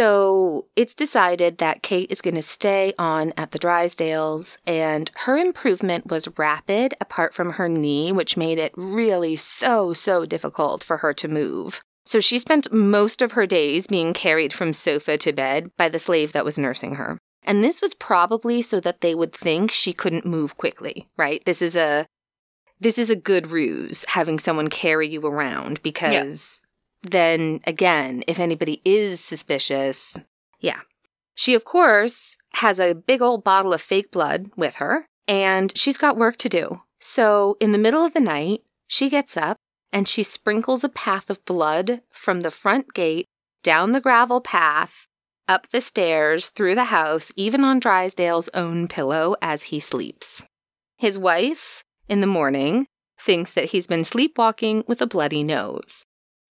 So it's decided that Kate is going to stay on at the Drysdales, and her improvement was rapid apart from her knee, which made it really so, so difficult for her to move. So she spent most of her days being carried from sofa to bed by the slave that was nursing her. And this was probably so that they would think she couldn't move quickly, right? This is a this is a good ruse, having someone carry you around, because yeah. then, again, if anybody is suspicious, yeah. She, of course, has a big old bottle of fake blood with her, and she's got work to do. So in the middle of the night, she gets up, and she sprinkles a path of blood from the front gate, down the gravel path, up the stairs, through the house, even on Drysdale's own pillow as he sleeps. His wife, in the morning, thinks that he's been sleepwalking with a bloody nose.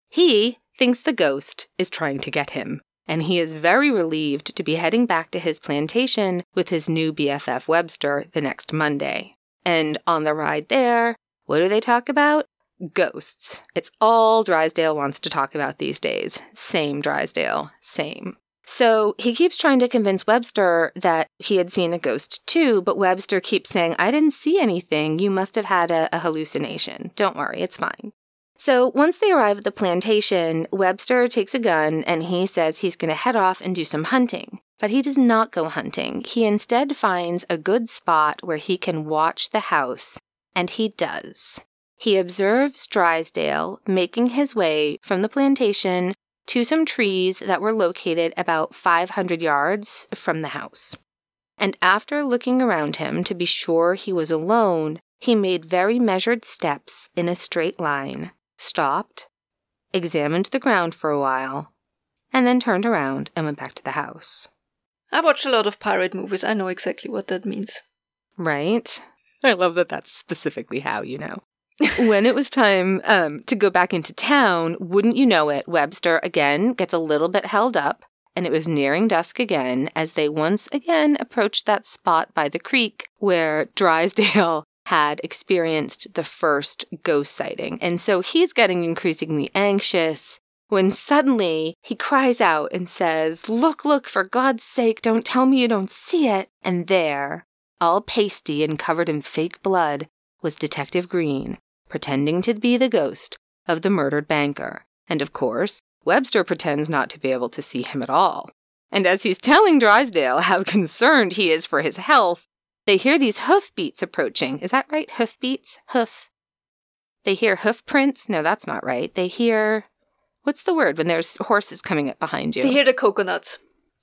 He thinks the ghost is trying to get him, and he is very relieved to be heading back to his plantation with his new B F F Webster the next Monday. And on the ride there, what do they talk about? Ghosts. It's all Drysdale wants to talk about these days. Same Drysdale. Same. So he keeps trying to convince Webster that he had seen a ghost too, but Webster keeps saying, I didn't see anything. You must have had a, a hallucination. Don't worry, it's fine. So once they arrive at the plantation, Webster takes a gun and he says he's going to head off and do some hunting. But he does not go hunting. He instead finds a good spot where he can watch the house, and he does. He observes Drysdale making his way from the plantation to some trees that were located about five hundred yards from the house. And after looking around him to be sure he was alone, he made very measured steps in a straight line, stopped, examined the ground for a while, and then turned around and went back to the house. I watch a lot of pirate movies. I know exactly what that means. Right? I love that that's specifically how you know. When it was time um, to go back into town, wouldn't you know it, Webster again gets a little bit held up, and it was nearing dusk again as they once again approached that spot by the creek where Drysdale had experienced the first ghost sighting. And so he's getting increasingly anxious when suddenly he cries out and says, "Look, look, for God's sake, don't tell me you don't see it." And there, all pasty and covered in fake blood, was Detective Green, pretending to be the ghost of the murdered banker. And of course, Webster pretends not to be able to see him at all. And as he's telling Drysdale how concerned he is for his health, they hear these hoofbeats approaching. Is that right? Hoofbeats? Hoof. They hear hoof prints? No, that's not right. They hear... What's the word when there's horses coming up behind you? They hear the coconuts.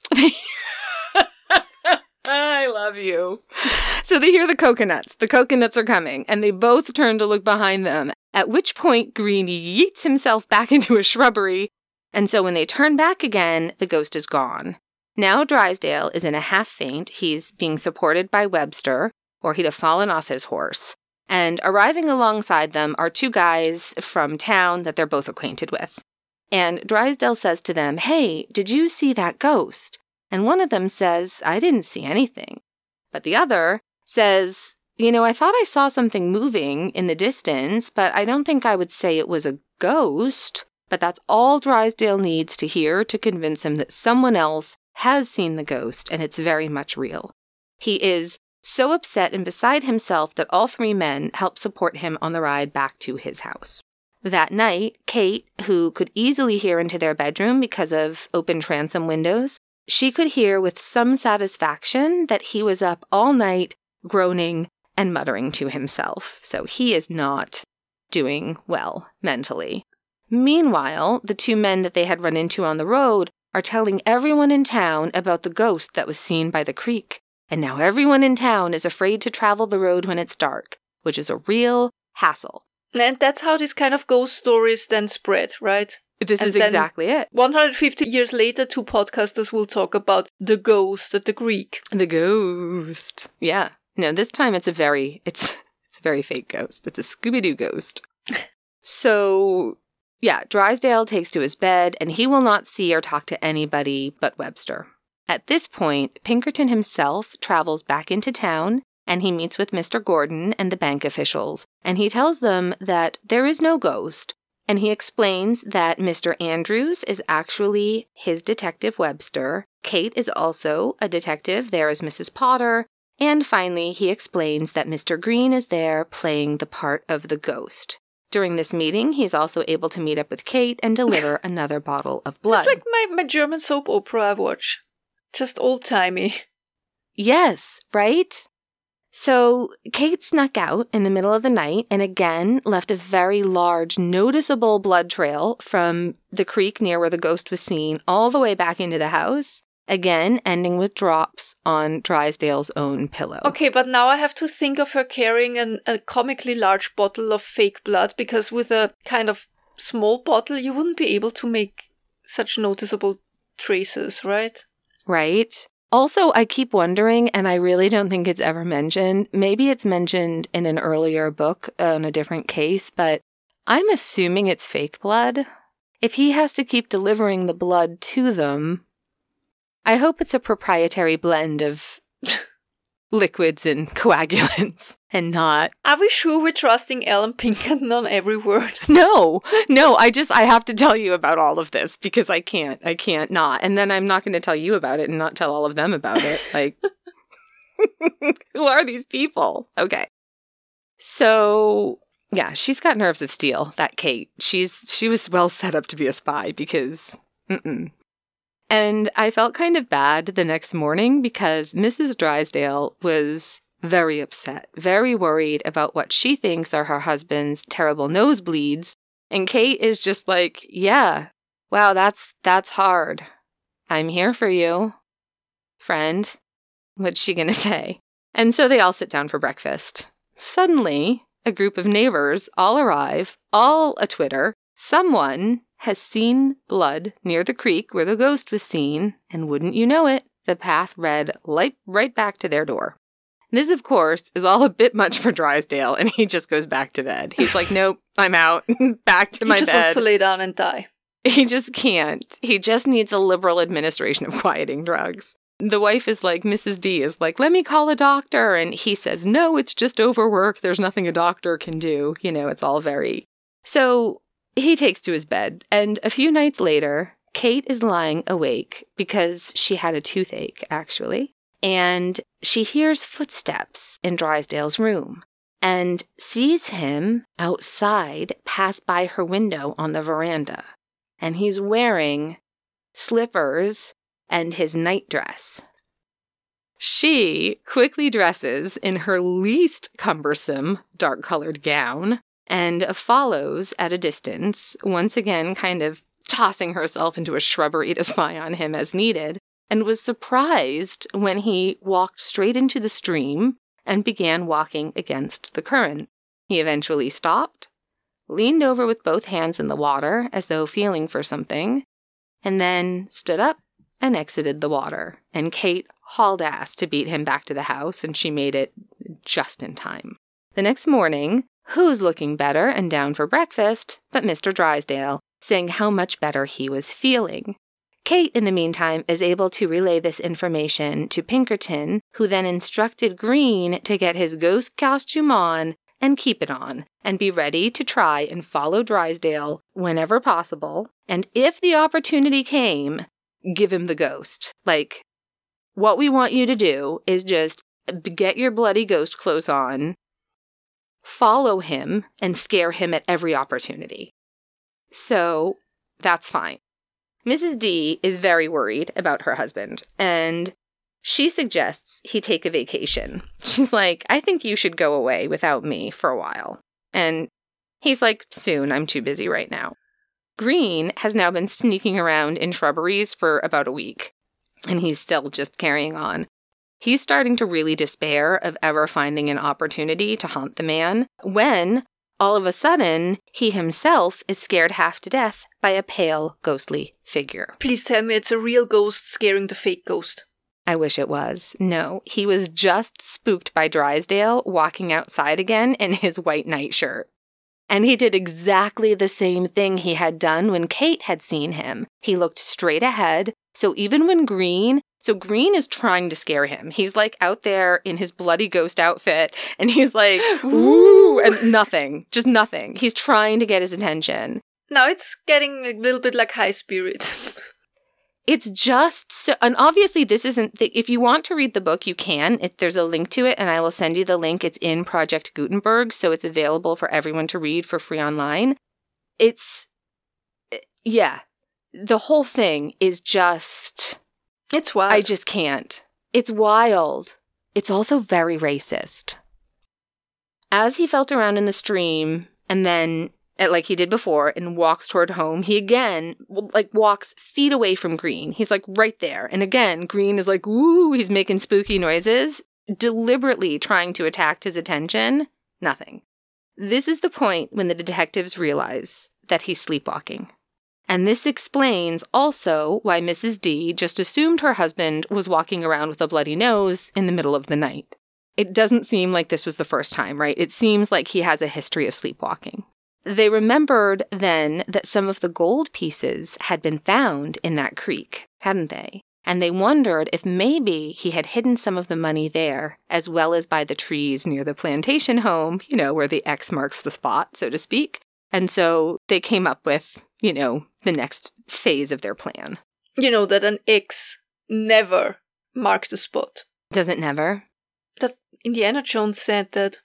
I love you. So they hear the coconuts. The coconuts are coming, and they both turn to look behind them, at which point Green yeets himself back into a shrubbery, and so when they turn back again, the ghost is gone. Now Drysdale is in a half faint. He's being supported by Webster, or he'd have fallen off his horse. And arriving alongside them are two guys from town that they're both acquainted with. And Drysdale says to them, "Hey, did you see that ghost?" And one of them says, "I didn't see anything." But the other says, "You know, I thought I saw something moving in the distance, but I don't think I would say it was a ghost." But that's all Drysdale needs to hear to convince him that someone else has seen the ghost, and it's very much real. He is so upset and beside himself that all three men help support him on the ride back to his house. That night, Kate, who could easily hear into their bedroom because of open transom windows, she could hear with some satisfaction that he was up all night, groaning and muttering to himself. So he is not doing well mentally. Meanwhile, the two men that they had run into on the road are telling everyone in town about the ghost that was seen by the creek. And now everyone in town is afraid to travel the road when it's dark, which is a real hassle. And that's how these kind of ghost stories then spread, right? This And is then exactly it. one hundred fifty years later, two podcasters will talk about the ghost at the Greek. The ghost. Yeah. No, this time it's a very, it's, it's a very fake ghost. It's a Scooby-Doo ghost. So, yeah, Drysdale takes to his bed, and he will not see or talk to anybody but Webster. At this point, Pinkerton himself travels back into town, and he meets with Mister Gordon and the bank officials, and he tells them that there is no ghost, and he explains that Mister Andrews is actually his detective Webster, Kate is also a detective, there is Missus Potter, and finally he explains that Mister Green is there playing the part of the ghost. During this meeting, he's also able to meet up with Kate and deliver another bottle of blood. It's like my, my German soap opera I watch. Just old-timey. Yes, right? So Kate snuck out in the middle of the night and again left a very large, noticeable blood trail from the creek near where the ghost was seen all the way back into the house, again ending with drops on Drysdale's own pillow. Okay, but now I have to think of her carrying an, a comically large bottle of fake blood, because with a kind of small bottle you wouldn't be able to make such noticeable traces, right? Right? Also, I keep wondering, and I really don't think it's ever mentioned, maybe it's mentioned in an earlier book on a different case, but I'm assuming it's fake blood. If he has to keep delivering the blood to them, I hope it's a proprietary blend of liquids and coagulants and not... Are we sure we're trusting Alan Pinkerton on every word? No, no, I just, I have to tell you about all of this because I can't, I can't not. And then I'm not going to tell you about it and not tell all of them about it. Like, who are these people? Okay. So, yeah, she's got nerves of steel, that Kate. She's, she was well set up to be a spy because, mm-mm. And I felt kind of bad the next morning because Missus Drysdale was very upset, very worried about what she thinks are her husband's terrible nosebleeds. And Kate is just like, yeah, wow, that's that's hard. I'm here for you, friend. What's she going to say? And so they all sit down for breakfast. Suddenly, a group of neighbors all arrive, all a Twitter. Someone has seen blood near the creek where the ghost was seen, and wouldn't you know it, the path led right, right back to their door. This, of course, is all a bit much for Drysdale, and he just goes back to bed. He's like, nope, I'm out. Back to he my bed. He just wants to lay down and die. He just can't. He just needs a liberal administration of quieting drugs. The wife is like, Missus D is like, let me call a doctor. And he says, no, it's just overwork. There's nothing a doctor can do. You know, it's all very... So he takes to his bed, and a few nights later, Kate is lying awake because she had a toothache, actually. And she hears footsteps in Drysdale's room and sees him outside pass by her window on the veranda. And he's wearing slippers and his nightdress. She quickly dresses in her least cumbersome dark-colored gown and follows at a distance, once again kind of tossing herself into a shrubbery to spy on him as needed, and was surprised when he walked straight into the stream and began walking against the current. He eventually stopped, leaned over with both hands in the water as though feeling for something, and then stood up and exited the water. And Kate hauled ass to beat him back to the house, and she made it just in time. The next morning, who's looking better and down for breakfast but Mister Drysdale, saying how much better he was feeling. Kate, in the meantime, is able to relay this information to Pinkerton, who then instructed Green to get his ghost costume on and keep it on, and be ready to try and follow Drysdale whenever possible, and if the opportunity came, give him the ghost. Like, what we want you to do is just get your bloody ghost clothes on, follow him, and scare him at every opportunity. So, that's fine. Missus D is very worried about her husband, and she suggests he take a vacation. She's like, I think you should go away without me for a while. And he's like, soon, I'm too busy right now. Green has now been sneaking around in shrubberies for about a week, and he's still just carrying on. He's starting to really despair of ever finding an opportunity to haunt the man when, all of a sudden, he himself is scared half to death by a pale, ghostly figure. Please tell me it's a real ghost scaring the fake ghost. I wish it was. No, he was just spooked by Drysdale walking outside again in his white nightshirt. And he did exactly the same thing he had done when Kate had seen him. He looked straight ahead, so even when Green... So Green is trying to scare him. He's like out there in his bloody ghost outfit, and he's like, ooh, and nothing. Just nothing. He's trying to get his attention. Now it's getting a little bit like High Spirit. It's just so, and obviously this isn't, the, if you want to read the book, you can. It, there's a link to it, and I will send you the link. It's in Project Gutenberg, so it's available for everyone to read for free online. It's, yeah, the whole thing is just... It's wild. I just can't. It's wild. It's also very racist. As he felt around in the stream, and then, like he did before, and walks toward home, he again, like, walks feet away from Green. He's, like, right there. And again, Green is like, ooh, he's making spooky noises, deliberately trying to attract his attention. Nothing. This is the point when the detectives realize that he's sleepwalking. And this explains also why Missus D just assumed her husband was walking around with a bloody nose in the middle of the night. It doesn't seem like this was the first time, right? It seems like he has a history of sleepwalking. They remembered then that some of the gold pieces had been found in that creek, hadn't they? And they wondered if maybe he had hidden some of the money there, as well as by the trees near the plantation home, you know, where the X marks the spot, so to speak. And so they came up with, you know, the next phase of their plan. You know that an X never marked the spot. Does it never? That Indiana Jones said that.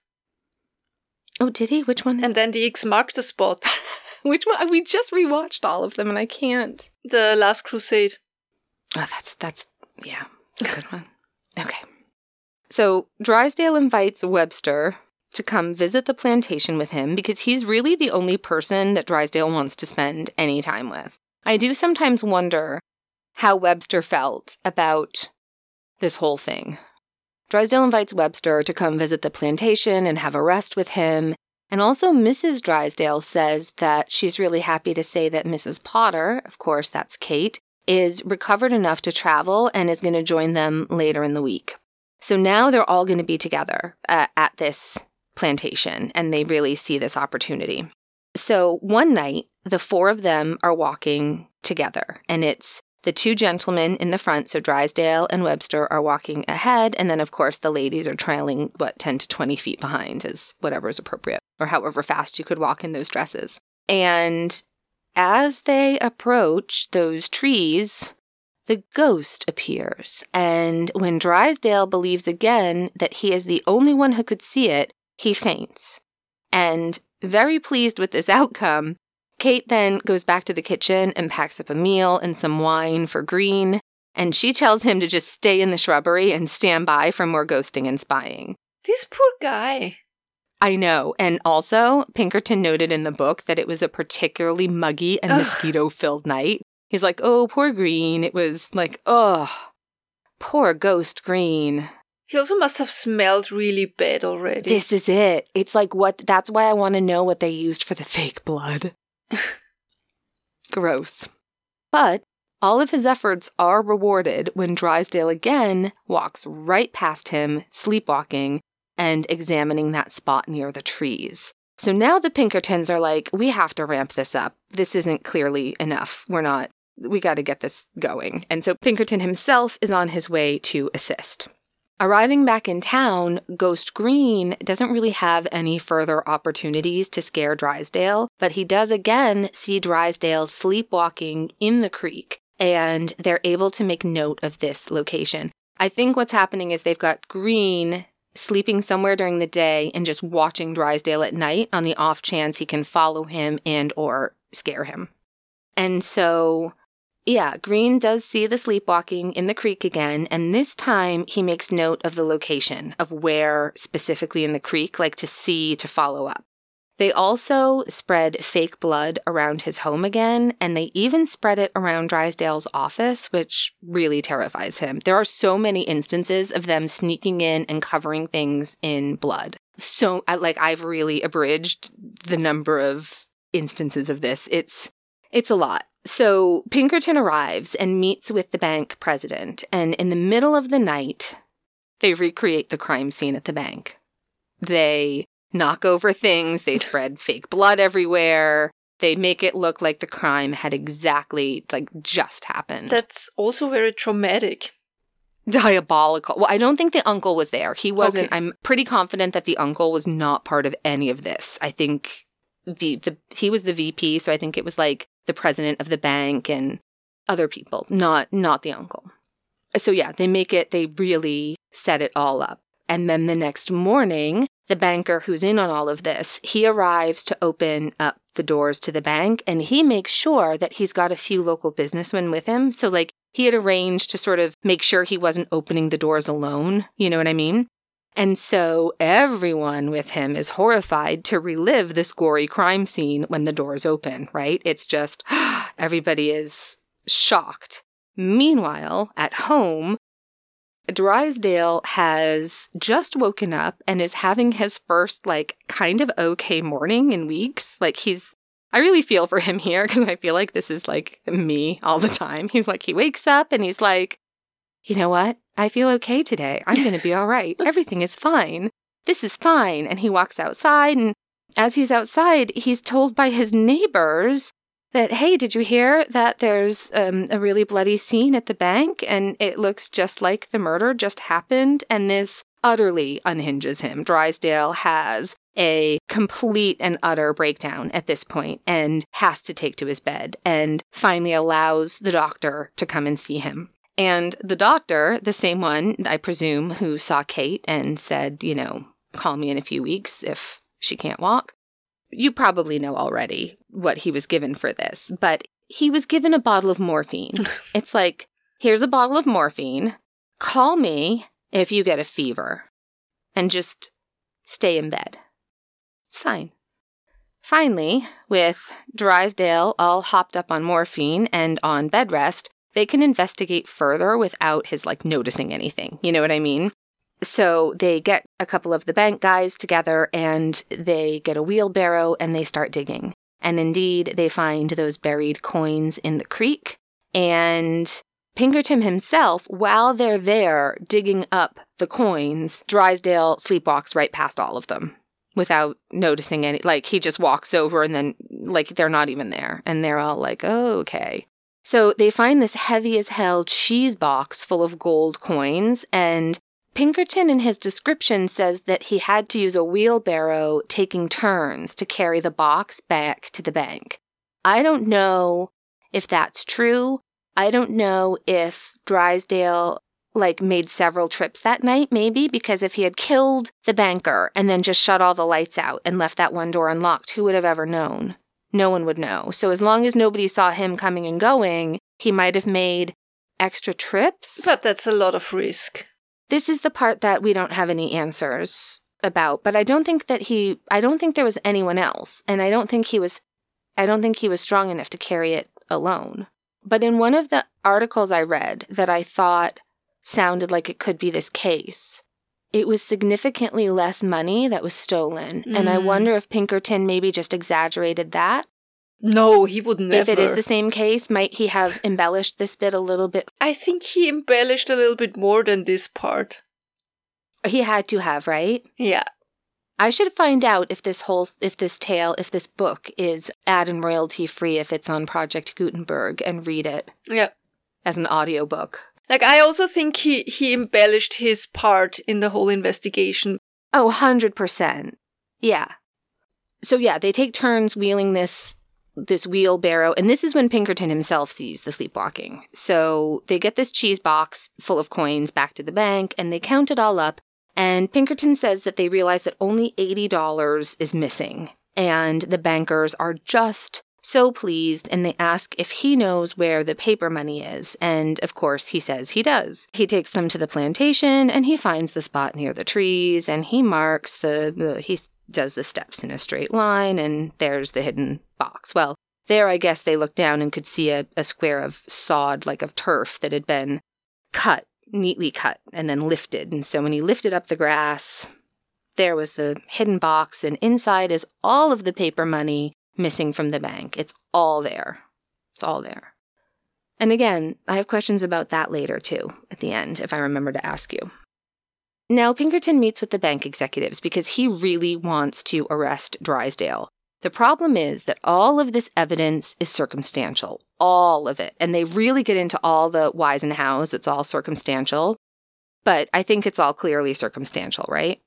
Oh, did he? Which one? And then the X marked the spot. Which one? We just rewatched all of them and I can't. The Last Crusade. Oh, that's, that's, yeah, that's a good one. Okay. So Drysdale invites Webster to come visit the plantation with him because he's really the only person that Drysdale wants to spend any time with. I do sometimes wonder how Webster felt about this whole thing. Drysdale invites Webster to come visit the plantation and have a rest with him. And also Missus Drysdale says that she's really happy to say that Missus Potter, of course that's Kate, is recovered enough to travel and is going to join them later in the week. So now they're all going to be together uh, at this plantation, and they really see this opportunity. So one night, the four of them are walking together, and it's the two gentlemen in the front, so Drysdale and Webster are walking ahead, and then, of course, the ladies are trailing, what, ten to twenty feet behind, is whatever is appropriate, or however fast you could walk in those dresses. And as they approach those trees, the ghost appears, and when Drysdale believes again that he is the only one who could see it, he faints. And very pleased with this outcome, Kate then goes back to the kitchen and packs up a meal and some wine for Green, and she tells him to just stay in the shrubbery and stand by for more ghosting and spying. This poor guy. I know. And also, Pinkerton noted in the book that it was a particularly muggy and mosquito-filled night. He's like, oh, poor Green. It was like, oh, poor ghost Green. He also must have smelled really bad already. This is it. It's like what, that's why I want to know what they used for the fake blood. Gross. But all of his efforts are rewarded when Drysdale again walks right past him, sleepwalking, and examining that spot near the trees. So now the Pinkertons are like, we have to ramp this up. This isn't clearly enough. We're not, we got to get this going. And so Pinkerton himself is on his way to assist. Arriving back in town, Ghost Green doesn't really have any further opportunities to scare Drysdale, but he does again see Drysdale sleepwalking in the creek, and they're able to make note of this location. I think what's happening is they've got Green sleeping somewhere during the day and just watching Drysdale at night on the off chance he can follow him and or scare him. And so, yeah, Green does see the sleepwalking in the creek again, and this time he makes note of the location of where specifically in the creek, like to see, to follow up. They also spread fake blood around his home again, and they even spread it around Drysdale's office, which really terrifies him. There are so many instances of them sneaking in and covering things in blood. So, like, I've really abridged the number of instances of this. It's it's a lot. So Pinkerton arrives and meets with the bank president, and in the middle of the night, they recreate the crime scene at the bank. They knock over things, they spread fake blood everywhere, they make it look like the crime had exactly, like, just happened. That's also very traumatic. Diabolical. Well, I don't think the uncle was there. He wasn't. Okay. I'm pretty confident that the uncle was not part of any of this. I think the, the he was the V P, so I think it was like the president of the bank and other people, not not the uncle. So yeah, they make it, they really set it all up. And then the next morning, the banker who's in on all of this, he arrives to open up the doors to the bank, and he makes sure that he's got a few local businessmen with him. So like he had arranged to sort of make sure he wasn't opening the doors alone. You know what I mean? And so everyone with him is horrified to relive this gory crime scene when the doors open, right? It's just, everybody is shocked. Meanwhile, at home, Drysdale has just woken up and is having his first, like, kind of okay morning in weeks. Like, he's, I really feel for him here because I feel like this is, like, me all the time. He's like, he wakes up and he's like, you know what? I feel okay today. I'm going to be all right. Everything is fine. This is fine. And he walks outside, and as he's outside, he's told by his neighbors that, hey, did you hear that there's um, a really bloody scene at the bank and it looks just like the murder just happened? And this utterly unhinges him. Drysdale has a complete and utter breakdown at this point and has to take to his bed and finally allows the doctor to come and see him. And the doctor, the same one, I presume, who saw Kate and said, you know, call me in a few weeks if she can't walk. You probably know already what he was given for this, but he was given a bottle of morphine. It's like, here's a bottle of morphine. Call me if you get a fever and just stay in bed. It's fine. Finally, with Drysdale all hopped up on morphine and on bed rest, they can investigate further without his, like, noticing anything. You know what I mean? So they get a couple of the bank guys together and they get a wheelbarrow and they start digging. And indeed, they find those buried coins in the creek. And Pinkerton himself, while they're there digging up the coins, Drysdale sleepwalks right past all of them without noticing any. Like, he just walks over and then, like, they're not even there. And they're all like, oh, okay. So they find this heavy as hell cheese box full of gold coins, and Pinkerton in his description says that he had to use a wheelbarrow taking turns to carry the box back to the bank. I don't know if that's true. I don't know if Drysdale, like, made several trips that night, maybe, because if he had killed the banker and then just shut all the lights out and left that one door unlocked, who would have ever known? No one would know. So as long as nobody saw him coming and going, he might have made extra trips. But that's a lot of risk. This is the part that we don't have any answers about, but I don't think that he, I don't think there was anyone else, and I don't think he was, I don't think he was strong enough to carry it alone. But in one of the articles I read that I thought sounded like it could be this case, it was significantly less money that was stolen, mm. and I wonder if Pinkerton maybe just exaggerated that. No, he would never. If it is the same case, might he have embellished this bit a little bit? I think he embellished a little bit more than this part. He had to have, right? Yeah. I should find out if this whole, if this tale, if this book is ad and royalty free, if it's on Project Gutenberg, and read it. Yeah. As an audiobook. Like, I also think he, he embellished his part in the whole investigation. Oh, one hundred percent. Yeah. So yeah, they take turns wheeling this this wheelbarrow, and this is when Pinkerton himself sees the sleepwalking. So they get this cheese box full of coins back to the bank, and they count it all up, and Pinkerton says that they realize that only eighty dollars is missing, and the bankers are just so pleased, and they ask if he knows where the paper money is, and of course he says he does. He takes them to the plantation, and he finds the spot near the trees, and he marks the, the he does the steps in a straight line, and there's the hidden box. Well, there I guess they looked down and could see a, a square of sod, like of turf, that had been cut, neatly cut, and then lifted. And so when he lifted up the grass, there was the hidden box, and inside is all of the paper money missing from the bank. It's all there. It's all there. And again, I have questions about that later, too, at the end, if I remember to ask you. Now, Pinkerton meets with the bank executives because he really wants to arrest Drysdale. The problem is that all of this evidence is circumstantial. All of it. And they really get into all the whys and hows. It's all circumstantial. But I think it's all clearly circumstantial, right?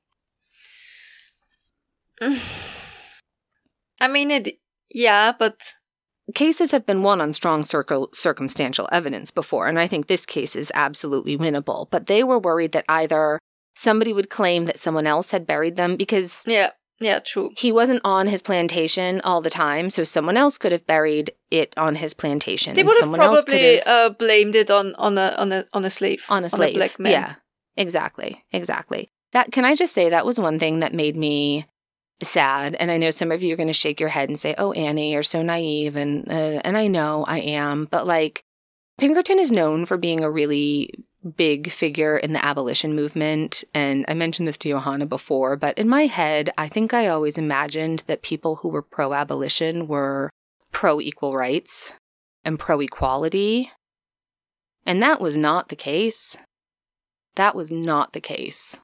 I mean, it, yeah, but... Cases have been won on strong circle, circumstantial evidence before, and I think this case is absolutely winnable. But they were worried that either somebody would claim that someone else had buried them because... Yeah, yeah, true. He wasn't on his plantation all the time, so someone else could have buried it on his plantation. They would have probably have, uh, blamed it on, on, a, on, a, on a slave. On a slave, on a black man. Yeah, exactly, exactly. That, can I just say, that was one thing that made me sad, and I know some of you are going to shake your head and say, oh, Annie, you're so naive, and uh, and I know I am, but like, Pinkerton is known for being a really big figure in the abolition movement, and I mentioned this to Johanna before, but in my head, I think I always imagined that people who were pro-abolition were pro-equal rights and pro-equality, and that was not the case. That was not the case.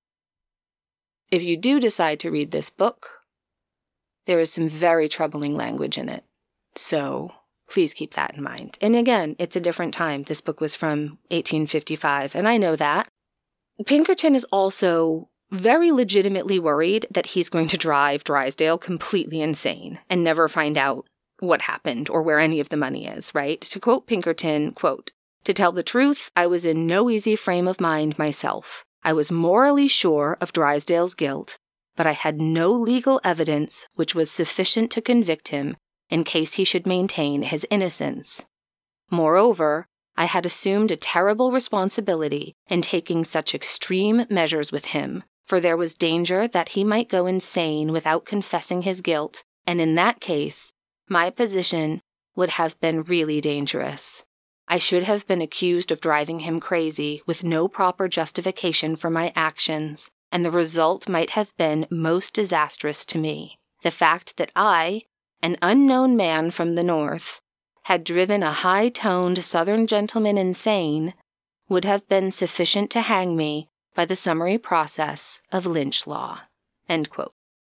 If you do decide to read this book, there is some very troubling language in it. So please keep that in mind. And again, it's a different time. This book was from eighteen fifty-five, and I know that. Pinkerton is also very legitimately worried that he's going to drive Drysdale completely insane and never find out what happened or where any of the money is, right? To quote Pinkerton, quote, "To tell the truth, I was in no easy frame of mind myself. I was morally sure of Drysdale's guilt, but I had no legal evidence which was sufficient to convict him in case he should maintain his innocence. Moreover, I had assumed a terrible responsibility in taking such extreme measures with him, for there was danger that he might go insane without confessing his guilt, and in that case, my position would have been really dangerous. I should have been accused of driving him crazy with no proper justification for my actions, and the result might have been most disastrous to me. The fact that I, an unknown man from the North, had driven a high-toned Southern gentleman insane would have been sufficient to hang me by the summary process of lynch law." End quote.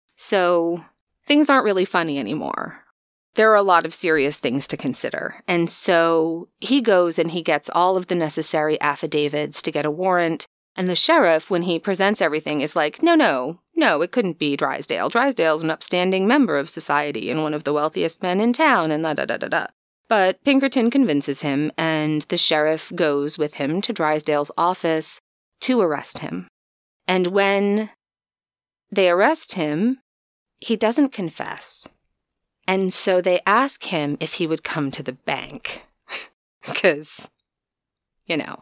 So, things aren't really funny anymore. There are a lot of serious things to consider. And so he goes and he gets all of the necessary affidavits to get a warrant. And the sheriff, when he presents everything, is like, no, no, no, it couldn't be Drysdale. Drysdale's an upstanding member of society and one of the wealthiest men in town and da-da-da-da-da. But Pinkerton convinces him, and the sheriff goes with him to Drysdale's office to arrest him. And when they arrest him, he doesn't confess. And so they ask him if he would come to the bank. Because, you know.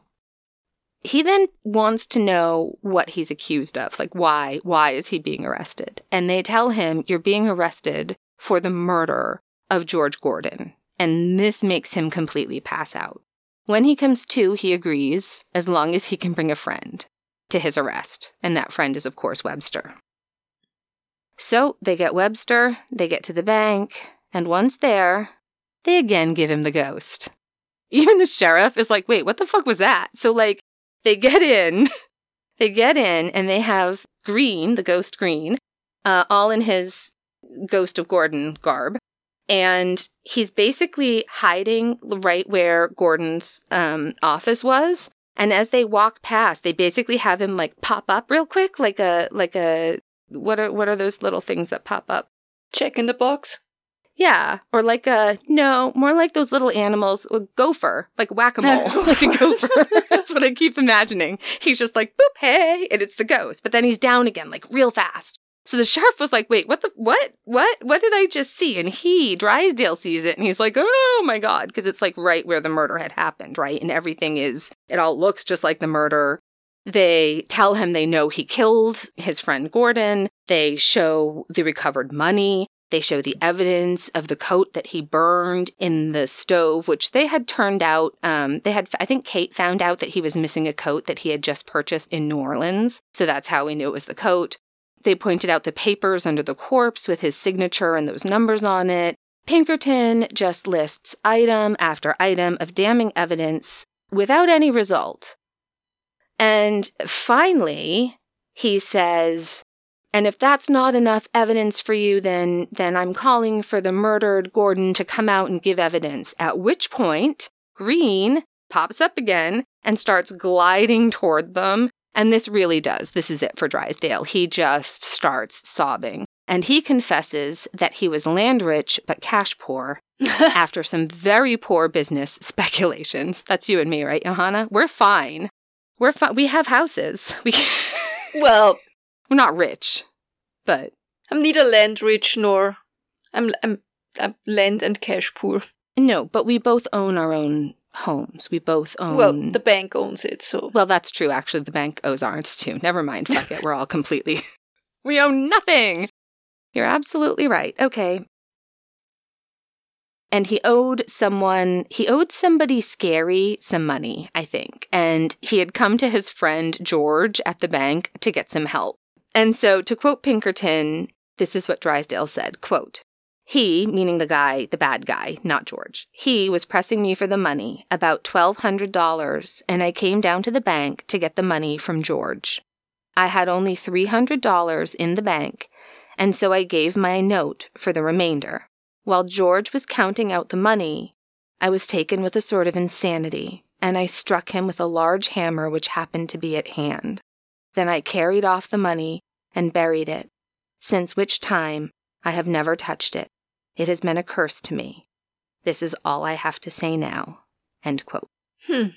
He then wants to know what he's accused of. Like, why? Why is he being arrested? And they tell him, you're being arrested for the murder of George Gordon. And this makes him completely pass out. When he comes to, he agrees, as long as he can bring a friend to his arrest. And that friend is, of course, Webster. So they get Webster, they get to the bank, and once there, they again give him the ghost. Even the sheriff is like, wait, what the fuck was that? So, like, they get in, they get in, and they have Green, the ghost Green, uh, all in his Ghost of Gordon garb. And he's basically hiding right where Gordon's um, office was. And as they walk past, they basically have him, like, pop up real quick, like a, like a, what are, what are those little things that pop up? Check in the box? Yeah, or like a, no, more like those little animals, a gopher, like whack-a-mole, like a gopher. That's what I keep imagining. He's just like, boop, hey, and it's the ghost. But then he's down again, like real fast. So the sheriff was like, wait, what the, what, what, what did I just see? And he, Drysdale, sees it, and he's like, oh my God, because it's like right where the murder had happened, right? And everything is, it all looks just like the murder. They tell him they know he killed his friend Gordon. They show the recovered money. They show the evidence of the coat that he burned in the stove, which they had turned out. Um, they had, I think Kate found out that he was missing a coat that he had just purchased in New Orleans. So that's how we knew it was the coat. They pointed out the papers under the corpse with his signature and those numbers on it. Pinkerton just lists item after item of damning evidence without any result. And finally, he says, and if that's not enough evidence for you, then, then I'm calling for the murdered Gordon to come out and give evidence. At which point, Green pops up again and starts gliding toward them. And this really does. This is it for Drysdale. He just starts sobbing. And he confesses that he was land rich but cash poor after some very poor business speculations. That's you and me, right, Johanna? We're fine. We're fine. We have houses. We Well, we're not rich, but I'm neither land rich nor I'm, I'm, I'm land and cash poor. No, but we both own our own homes. We both own... Well, the bank owns it, so... Well, that's true. Actually, the bank owes ours, too. Never mind. Fuck it. We're all completely... We own nothing! You're absolutely right. Okay. And he owed someone... He owed somebody scary some money, I think. And he had come to his friend George at the bank to get some help. And so, to quote Pinkerton, this is what Drysdale said, quote, he, meaning the guy, the bad guy, not George, he was pressing me for the money, about twelve hundred dollars, and I came down to the bank to get the money from George. I had only three hundred dollars in the bank, and so I gave my note for the remainder. While George was counting out the money, I was taken with a sort of insanity, and I struck him with a large hammer which happened to be at hand. Then I carried off the money and buried it, since which time I have never touched it. It has been a curse to me. This is all I have to say now. End quote. Hmm.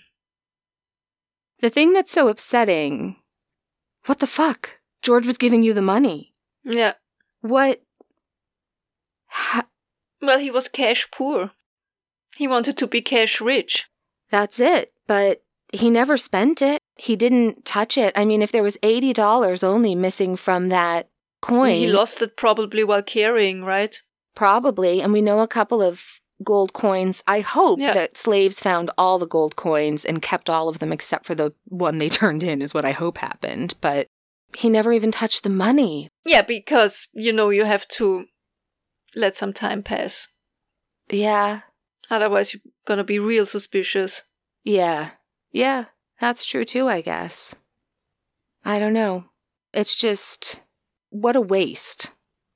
The thing that's so upsetting... What the fuck? George was giving you the money. Yeah. What? Ha- well, he was cash poor. He wanted to be cash rich. That's it. But he never spent it. He didn't touch it. I mean, if there was eighty dollars only missing from that coin... He lost it probably while carrying, right? Probably, and we know a couple of gold coins. I hope yeah. that slaves found all the gold coins and kept all of them except for the one they turned in is what I hope happened. But he never even touched the money. Yeah, because, you know, you have to let some time pass. Yeah. Otherwise, you're gonna be real suspicious. Yeah. Yeah, that's true too, I guess. I don't know. It's just, what a waste.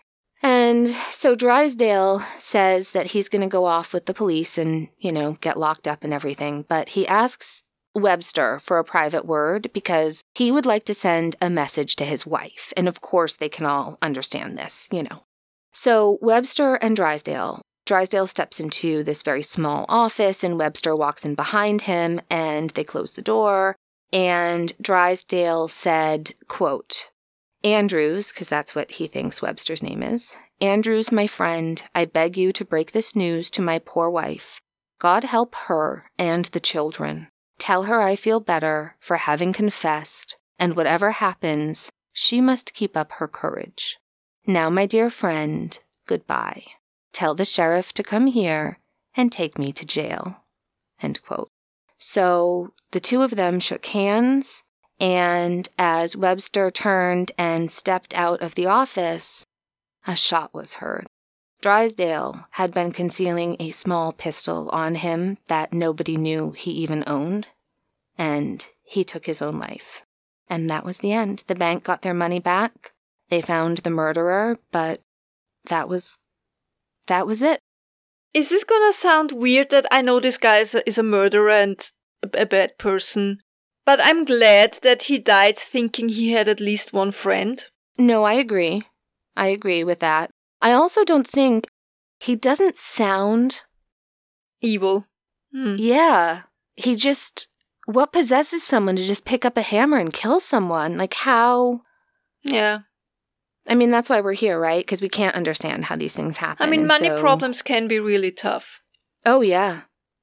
And so Drysdale says that he's going to go off with the police and, you know, get locked up and everything. But he asks Webster for a private word because he would like to send a message to his wife. And of course, they can all understand this, you know. So Webster and Drysdale, Drysdale steps into this very small office and Webster walks in behind him and they close the door. And Drysdale said, quote, Andrews, because that's what he thinks Webster's name is. Andrews, my friend, I beg you to break this news to my poor wife. God help her and the children. Tell her I feel better for having confessed, and whatever happens, she must keep up her courage. Now, my dear friend, goodbye. Tell the sheriff to come here and take me to jail. End quote. So the two of them shook hands. And as Webster turned and stepped out of the office, a shot was heard. Drysdale had been concealing a small pistol on him that nobody knew he even owned, and he took his own life. And that was the end. The bank got their money back. They found the murderer, but that was, that was it. Is this gonna sound weird that I know this guy is a, is a murderer and a, a bad person? But I'm glad that he died thinking he had at least one friend. No, I agree. I agree with that. I also don't think he doesn't sound evil. Hmm. Yeah. He just, what possesses someone to just pick up a hammer and kill someone? Like how? Yeah. I mean, that's why we're here, right? Because we can't understand how these things happen. I mean, money so... problems can be really tough. Oh, yeah.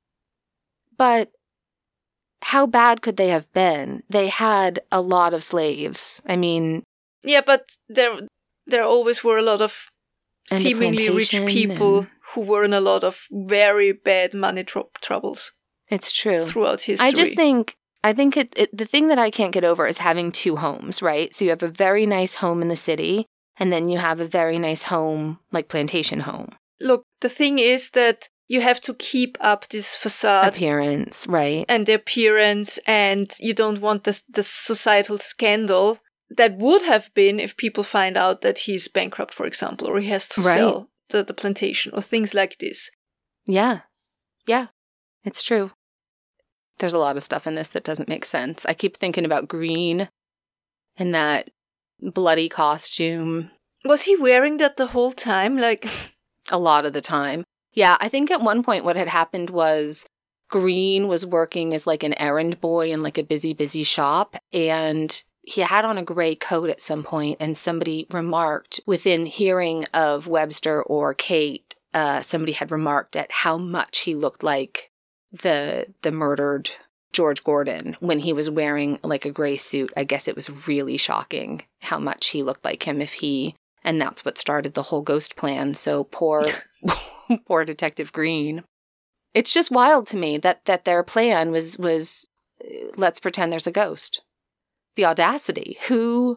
But how bad could they have been? They had a lot of slaves. I mean... Yeah, but there there always were a lot of seemingly rich people and... who were in a lot of very bad money tr- troubles. It's true. Throughout history. I just think I think it, it, the thing that I can't get over is having two homes, right? So you have a very nice home in the city, and then you have a very nice home, like plantation home. Look, the thing is that you have to keep up this facade. Appearance, right. And the appearance, and you don't want the, the societal scandal that would have been if people find out that he's bankrupt, for example, or he has to right. sell the, the plantation, or things like this. Yeah. Yeah, it's true. There's a lot of stuff in this that doesn't make sense. I keep thinking about Green and that bloody costume. Was he wearing that the whole time? Like, a lot of the time. Yeah, I think at one point what had happened was Green was working as like an errand boy in like a busy, busy shop, and he had on a gray coat at some point, and somebody remarked within hearing of Webster or Kate, uh, somebody had remarked at how much he looked like the the murdered George Gordon when he was wearing like a gray suit. I guess it was really shocking how much he looked like him if he, and that's what started the whole ghost plan. So poor, poor Detective Green. It's just wild to me that that their plan was was let's pretend there's a ghost. The audacity. Who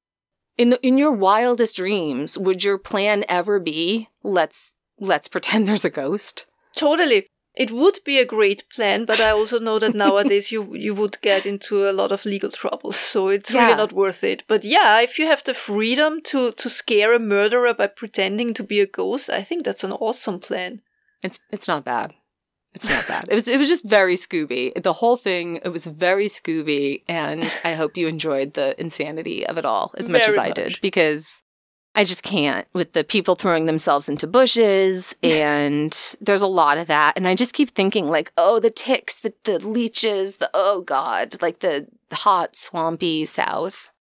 in the in your wildest dreams would your plan ever be let's let's pretend there's a ghost? Totally. It would be a great plan, but I also know that nowadays you you would get into a lot of legal troubles, so it's yeah. really not worth it. But yeah, if you have the freedom to, to scare a murderer by pretending to be a ghost, I think that's an awesome plan. It's it's not bad. It's not bad. It was it was just very Scooby. The whole thing, it was very Scooby, and I hope you enjoyed the insanity of it all as much very as I much. did, because I just can't with the people throwing themselves into bushes, and there's a lot of that. And I just keep thinking like, oh, the ticks, the, the leeches, the, oh God, like the hot, swampy South.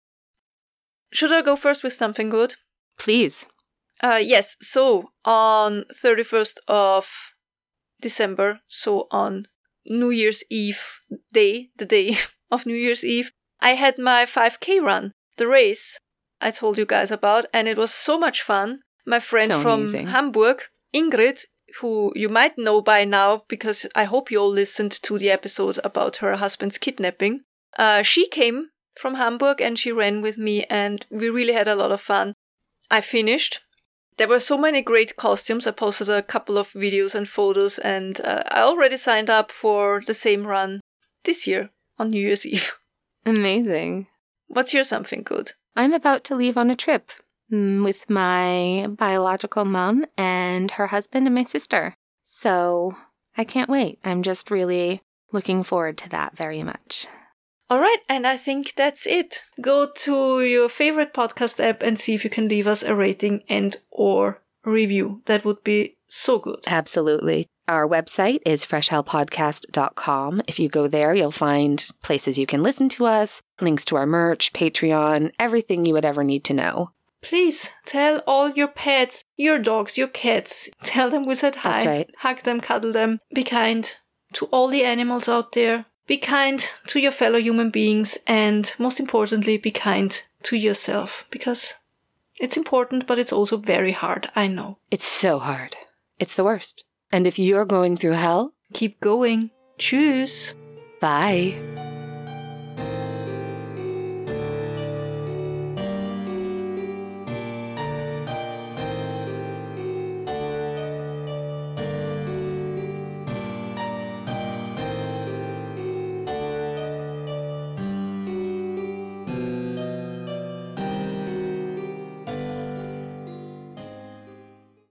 Should I go first with something good? Please. Uh, yes, so on thirty-first of December, so on New Year's Eve day, the day of New Year's Eve, I had my five K run, the race I told you guys about, and it was so much fun. My friend so from amazing. Hamburg, Ingrid, who you might know by now because I hope you all listened to the episode about her husband's kidnapping, uh, she came from Hamburg and she ran with me, and we really had a lot of fun. I finished. There were so many great costumes. I posted a couple of videos and photos, and uh, I already signed up for the same run this year on New Year's Eve. Amazing. What's your something good? I'm about to leave on a trip with my biological mom and her husband and my sister. So I can't wait. I'm just really looking forward to that very much. All right, and I think that's it. Go to your favorite podcast app and see if you can leave us a rating and or review. That would be so good. Absolutely. Our website is fresh hell podcast dot com. If you go there, you'll find places you can listen to us, links to our merch, Patreon, everything you would ever need to know. Please tell all your pets, your dogs, your cats. Tell them we said hi. That's right. Hug them, cuddle them. Be kind to all the animals out there. Be kind to your fellow human beings, and most importantly, be kind to yourself, because it's important, but it's also very hard, I know. It's so hard. It's the worst. And if you're going through hell, keep going. Tschüss. Bye.